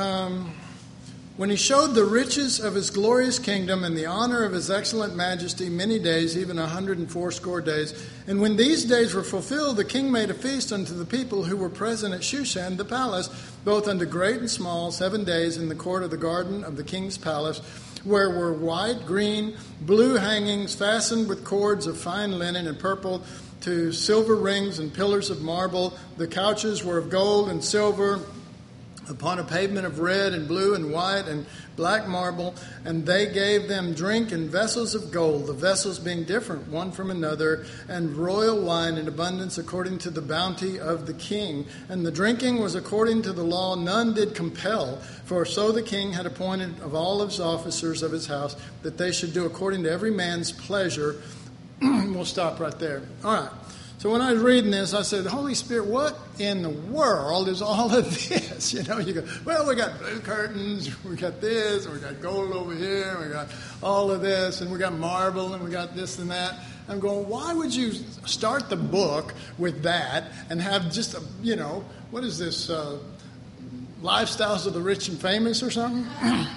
the riches of His glorious kingdom and the honor of His excellent majesty many days, even 180 days, and when these days were fulfilled, the king made a feast unto the people who were present at Shushan the palace, both unto great and small, 7 days in the court of the garden of the king's palace, where were white, green, blue hangings fastened with cords of fine linen and purple to silver rings and pillars of marble. The couches were of gold and silver, upon a pavement of red and blue and white and black marble, and they gave them drink in vessels of gold, the vessels being different one from another, and royal wine in abundance according to the bounty of the king. And the drinking was according to the law, none did compel, for so the king had appointed of all his officers of his house, that they should do according to every man's pleasure. We'll stop right there. All right. So when I was reading this, I said, Holy Spirit, what in the world is all of this? You know, you go, well, we got blue curtains, we got this, we got gold over here, we got all of this, and we got marble, and we got this and that. I'm going, why would you start the book with that and have just, what is this, Lifestyles of the Rich and Famous or something?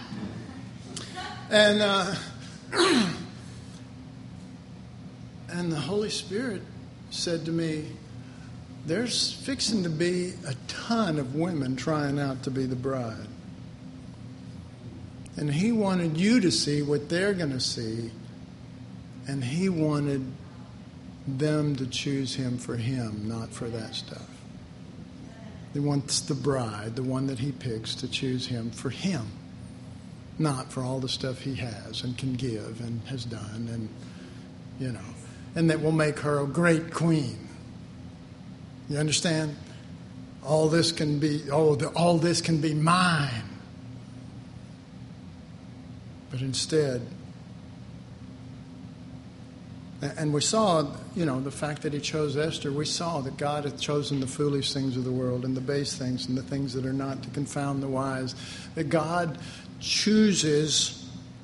And the Holy Spirit said to me, there's fixing to be a ton of women trying out to be the bride. And he wanted you to see what they're going to see. And he wanted them to choose him for him, not for that stuff. He wants the bride, the one that he picks, to choose him for him, not for all the stuff he has and can give and has done and, and that will make her a great queen. You understand? All this can be mine. But instead, and we saw, the fact that he chose Esther, we saw that God had chosen the foolish things of the world and the base things and the things that are not to confound the wise. That God chooses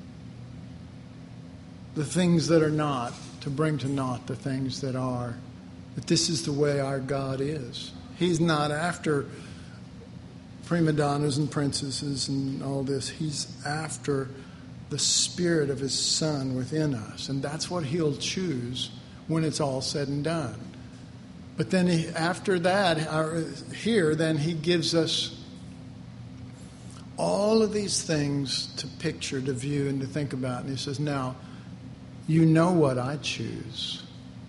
the things that are not to bring to naught the things that are. That this is the way our God is. He's not after prima donnas and princesses and all this. He's after the spirit of his Son within us. And that's what he'll choose when it's all said and done. But then after that, then he gives us all of these things to picture, to view, and to think about. And he says, now, you know what I choose.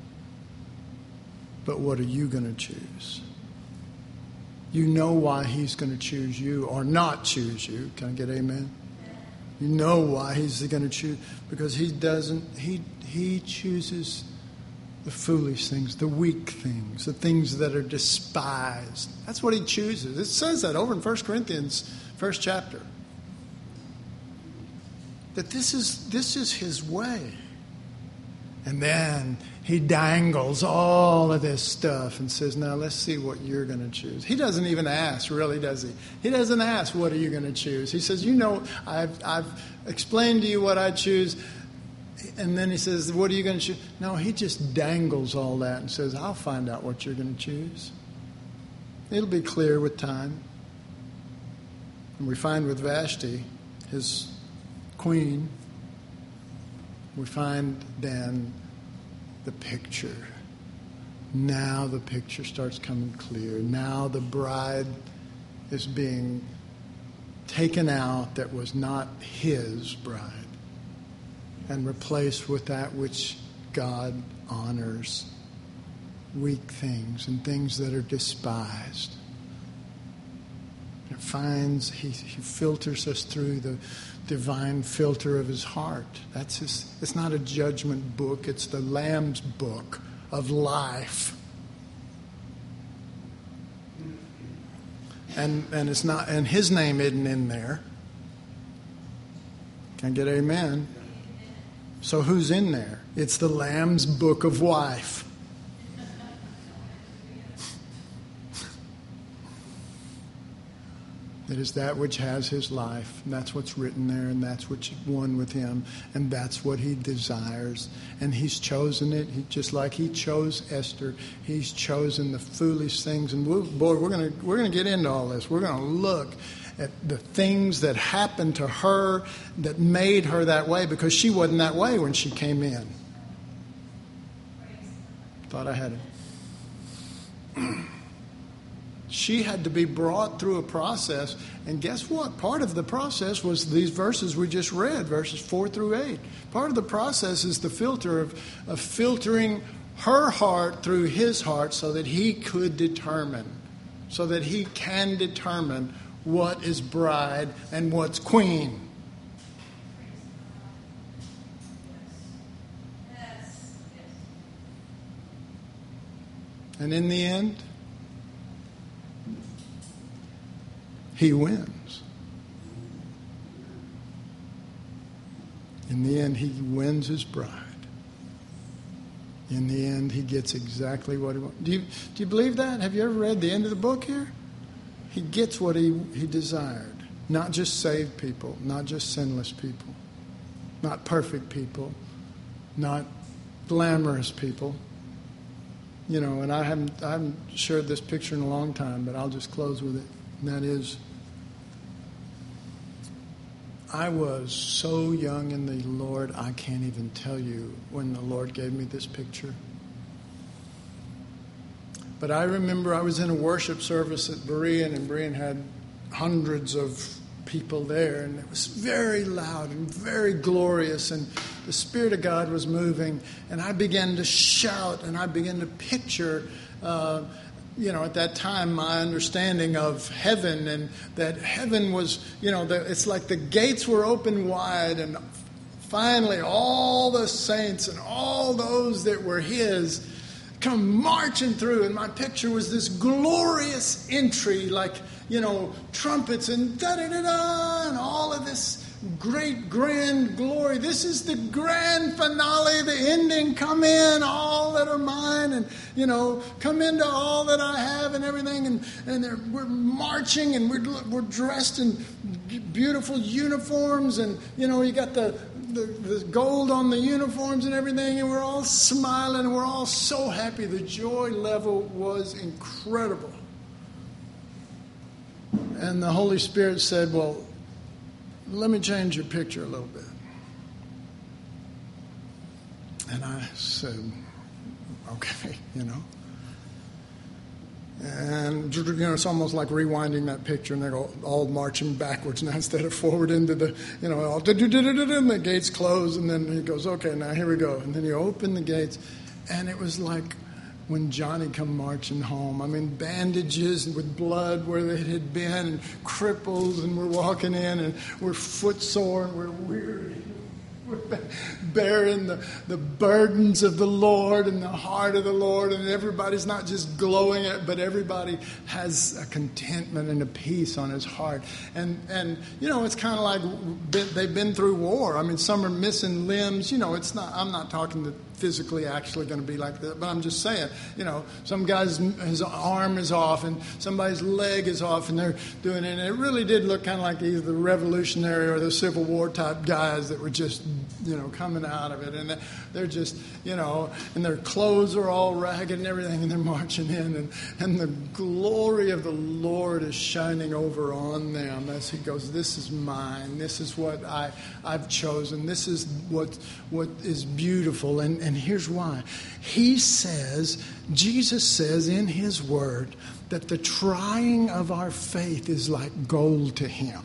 But what are you going to choose? You know why he's going to choose you or not choose you. Can I get amen? You know why he's going to choose. Because he chooses the foolish things, the weak things, the things that are despised. That's what he chooses. It says that over in 1 Corinthians, first chapter. That this is his way. And then he dangles all of this stuff and says, now let's see what you're going to choose. He doesn't even ask, really, does he? He doesn't ask, what are you going to choose? He says, I've explained to you what I choose. And then he says, what are you going to choose? No, he just dangles all that and says, I'll find out what you're going to choose. It'll be clear with time. And we find with Vashti, his queen, we find then the picture. Now the picture starts coming clear. Now the bride is being taken out that was not his bride and replaced with that which God honors. Weak things and things that are despised. It finds, he filters us through the divine filter of his heart. It's not a judgment book, it's the Lamb's book of life. And it's not, and his name isn't in there. Can I get amen? So who's in there? It's the Lamb's book of wife. It is that which has his life, and that's what's written there, and that's what's one with him, and that's what he desires. And he's chosen it. Just like he chose Esther, he's chosen the foolish things. And we're gonna get into all this. We're gonna look at the things that happened to her that made her that way, because she wasn't that way when she came in. Thought I had it. She had to be brought through a process. And guess what? Part of the process was these verses we just read, verses 4 through 8. Part of the process is the filter of filtering her heart through his heart so that he could determine, so that he can determine what is bride and what's queen. And in the end, he wins. In the end, he wins his bride. In the end, he gets exactly what he wants. Do you believe that? Have you ever read the end of the book here? He gets what he desired. Not just saved people, not just sinless people, not perfect people, not glamorous people. You know, and I haven't shared this picture in a long time, but I'll just close with it. And that is, I was so young in the Lord, I can't even tell you when the Lord gave me this picture. But I remember I was in a worship service at Berean, and Berean had hundreds of people there, and it was very loud and very glorious, and the Spirit of God was moving, and I began to shout, and I began to picture, at that time, my understanding of heaven, and that heaven was, it's like the gates were open wide, and finally all the saints and all those that were His come marching through, and my picture was this glorious entry, like, trumpets and da-da-da-da, and all of this great, grand glory. This is the grand finale, the ending. Come in, all that are mine, and, come into all that I have and everything. And we're marching, and we're dressed in beautiful uniforms, and, you got the gold on the uniforms and everything, and we're all smiling, and we're all so happy. The joy level was incredible. And the Holy Spirit said, well, let me change your picture a little bit. And I said, okay, And, it's almost like rewinding that picture, and they're all marching backwards now instead of forward into the, all and the gates close, and then he goes, okay, now here we go. And then you open the gates, and it was like when Johnny come marching home. I mean, bandages with blood where it had been, and cripples, and we're walking in, and we're footsore, and we're weary. We're bearing the burdens of the Lord and the heart of the Lord, and everybody's not just glowing it, but everybody has a contentment and a peace on his heart. And it's kind of like they've been through war. I mean, some are missing limbs. It's not. I'm not talking that physically actually going to be like that, but I'm just saying, some guy's his arm is off and somebody's leg is off, and they're doing it. And it really did look kind of like either the Revolutionary or the Civil War type guys that were just, coming out of it. And they're just, and their clothes are all ragged and everything, and they're marching in, and the glory of the Lord is shining over on them as He goes, this is mine. This is what I've chosen. This is what is beautiful. And here's why. Jesus says in His Word that the trying of our faith is like gold to Him.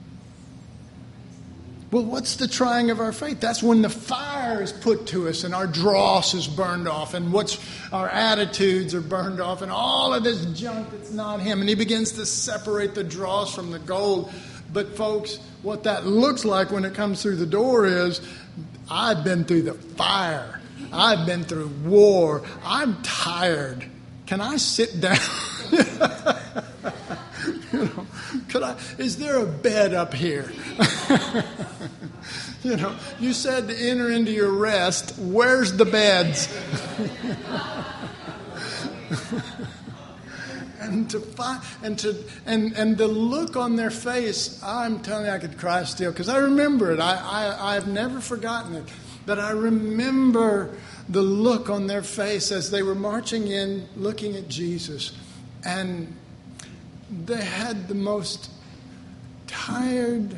Well, what's the trying of our faith? That's when the fire is put to us and our dross is burned off, and our attitudes are burned off, and all of this junk that's not Him. And He begins to separate the dross from the gold. But folks, what that looks like when it comes through the door is, I've been through the fire. I've been through war. I'm tired. Can I sit down? Is there a bed up here? You said to enter into your rest. Where's the beds? And the look on their face, I'm telling you, I could cry still, because I remember it. I've never forgotten it. But I remember the look on their face as they were marching in, looking at Jesus. And they had the most tired,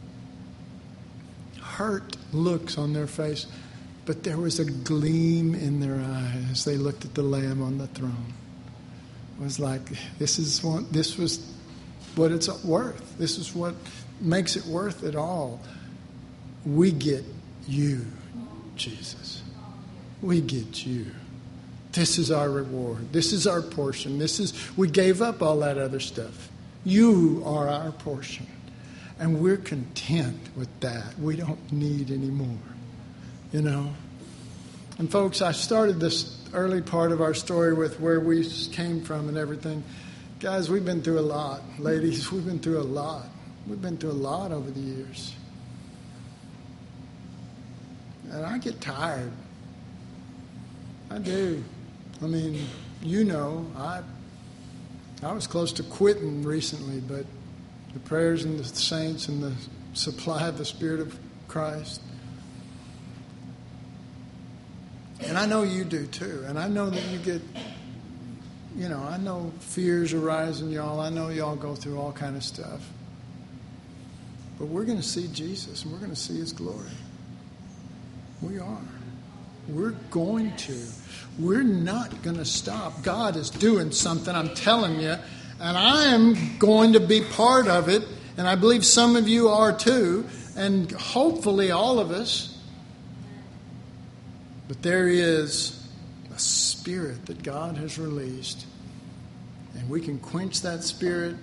hurt looks on their face. But there was a gleam in their eyes as they looked at the Lamb on the throne. It was like, this was what it's worth. This is what makes it worth it all. We get you, Jesus. We get you. This is our reward. This is our portion. We gave up all that other stuff. You are our portion. And we're content with that. We don't need any more. You know? And folks, I started this early part of our story with where we came from and everything. Guys, we've been through a lot. Ladies, we've been through a lot. We've been through a lot over the years. And I get tired. I do. I mean, you know, I was close to quitting recently, but the prayers and the saints and the supply of the Spirit of Christ. And I know you do too. And I know that you get, you know, I know fears arise in y'all. I know y'all go through all kind of stuff. But we're going to see Jesus and we're going to see His glory. We are. We're going to. We're not going to stop. God is doing something, I'm telling you. And I am going to be part of it. And I believe some of you are too. And hopefully all of us. But there is a spirit that God has released. And we can quench that spirit.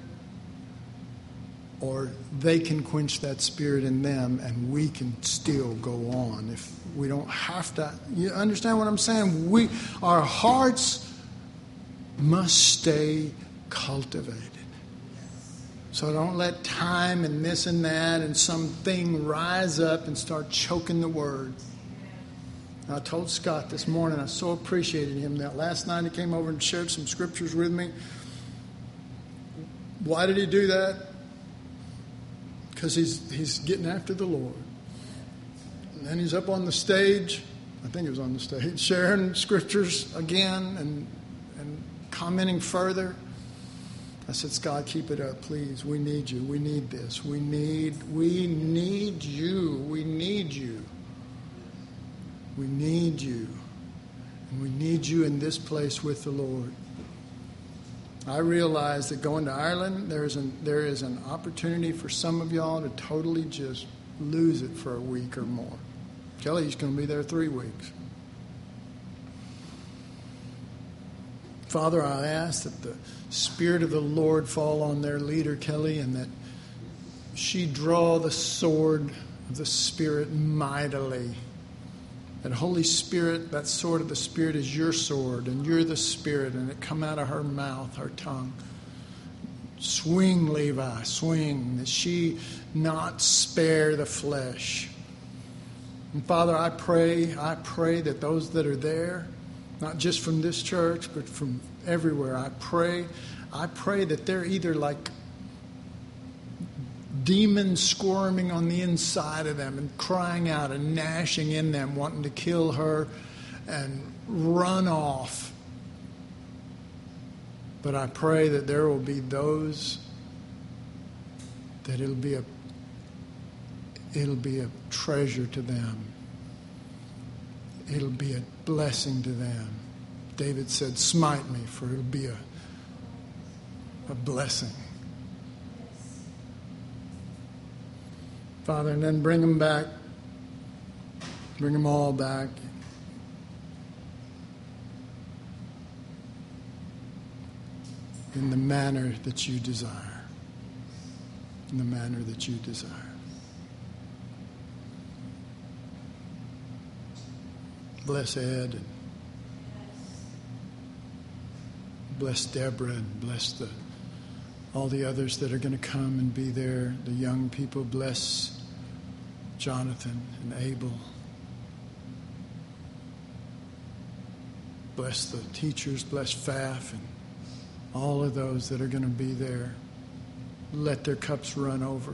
Or they can quench that spirit in them. And we can still go on. If we don't have to. You understand what I'm saying? Our hearts must stay cultivated. So don't let time and this and that and something rise up and start choking the word. I told Scott this morning, I so appreciated him that last night he came over and shared some scriptures with me. Why did he do that? Because he's getting after the Lord. And then he's up on the stage, I think he was on the stage, sharing scriptures again and commenting further. I said, Scott, keep it up, please. We need you. We need this. We need you. We need you. We need you. And we need you in this place with the Lord. I realize that going to Ireland, there is an opportunity for some of y'all to totally just lose it for a week or more. Kelly's going to be there 3 weeks. Father, I ask that the Spirit of the Lord fall on their leader, Kelly, and that she draw the sword of the Spirit mightily. And Holy Spirit, that sword of the Spirit is your sword, and you're the Spirit, and it come out of her mouth, her tongue. Swing, Levi, swing, that she not spare the flesh. And Father, I pray that those that are there, not just from this church, but from everywhere, I pray that they're either like demons squirming on the inside of them and crying out and gnashing in them, wanting to kill her and run off. But I pray that there will be those that it'll be a treasure to them. It'll be a blessing to them. David said, smite me, for it'll be a blessing. Father, and then bring them back. Bring them all back. In the manner that you desire. In the manner that you desire. Bless Ed and bless Deborah and bless all the others that are going to come and be there. The young people, bless Jonathan and Abel. Bless the teachers, bless Pfaff and all of those that are going to be there. Let their cups run over.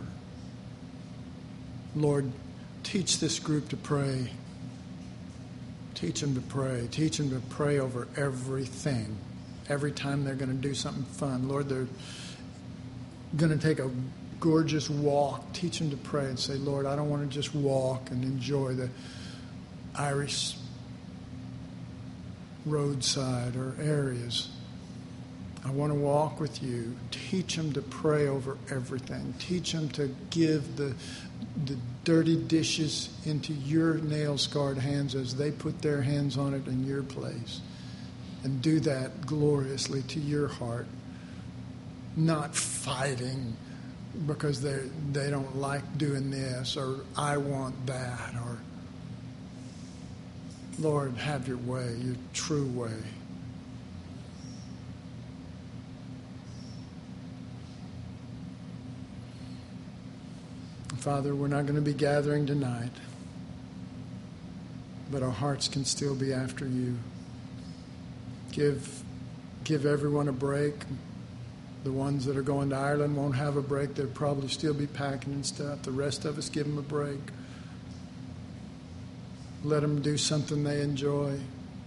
Lord, teach this group to pray. Teach them to pray. Teach them to pray over everything. Every time they're going to do something fun. Lord, they're going to take a gorgeous walk. Teach them to pray and say, Lord, I don't want to just walk and enjoy the Irish roadside or areas. I want to walk with you. Teach them to pray over everything. Teach them to give the dirty dishes into your nail-scarred hands as they put their hands on it in your place. And do that gloriously to your heart. not fighting because they don't like doing this, or I want that, or Lord, have your way, your true way. Father, we're not going to be gathering tonight, but our hearts can still be after you. Give everyone a break. The ones that are going to Ireland won't have a break. They'll probably still be packing and stuff. The rest of us, give them a break. Let them do something they enjoy.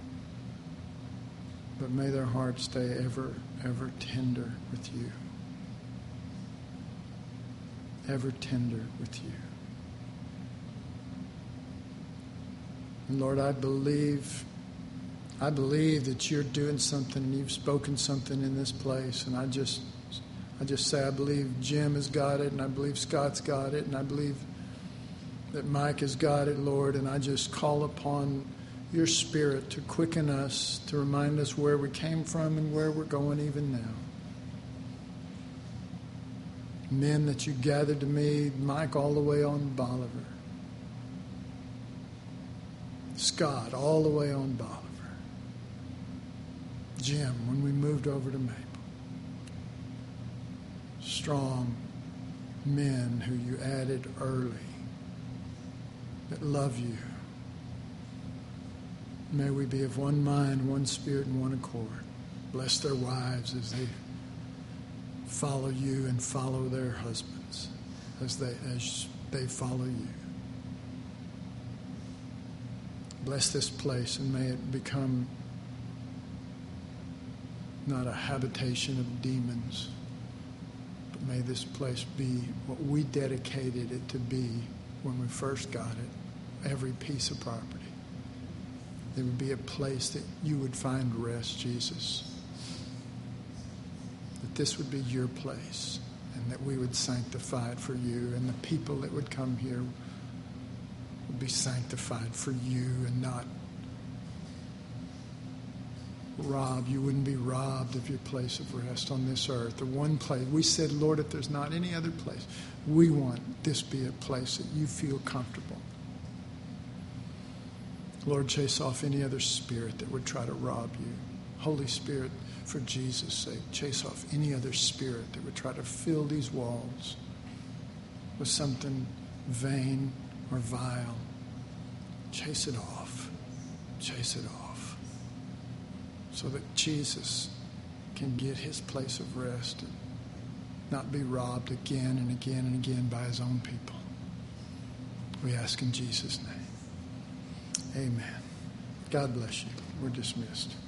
But may their hearts stay ever, ever tender with you. Ever tender with you. And Lord, I believe that you're doing something and you've spoken something in this place. And I just say I believe Jim has got it, and I believe Scott's got it, and I believe that Mike has got it, Lord. And I just call upon your Spirit to quicken us, to remind us where we came from and where we're going even now. Men that you gathered to me, Mike all the way on Bolivar. Scott all the way on Bolivar. Jim when we moved over to Maple. Strong men who you added early that love you. May we be of one mind, one spirit, and one accord. Bless their wives as they follow you and follow their husbands as they follow you. Bless this place and may it become not a habitation of demons, but may this place be what we dedicated it to be when we first got it, every piece of property. There would be a place that you would find rest, Jesus. That this would be your place, and that we would sanctify it for you, and the people that would come here would be sanctified for you and not robbed. You wouldn't be robbed of your place of rest on this earth. The one place, we said, Lord, if there's not any other place, we want this be a place that you feel comfortable. Lord, chase off any other spirit that would try to rob you. Holy Spirit, for Jesus' sake, chase off any other spirit that would try to fill these walls with something vain or vile. Chase it off. Chase it off. So that Jesus can get his place of rest and not be robbed again and again and again by his own people. We ask in Jesus' name. Amen. God bless you. We're dismissed.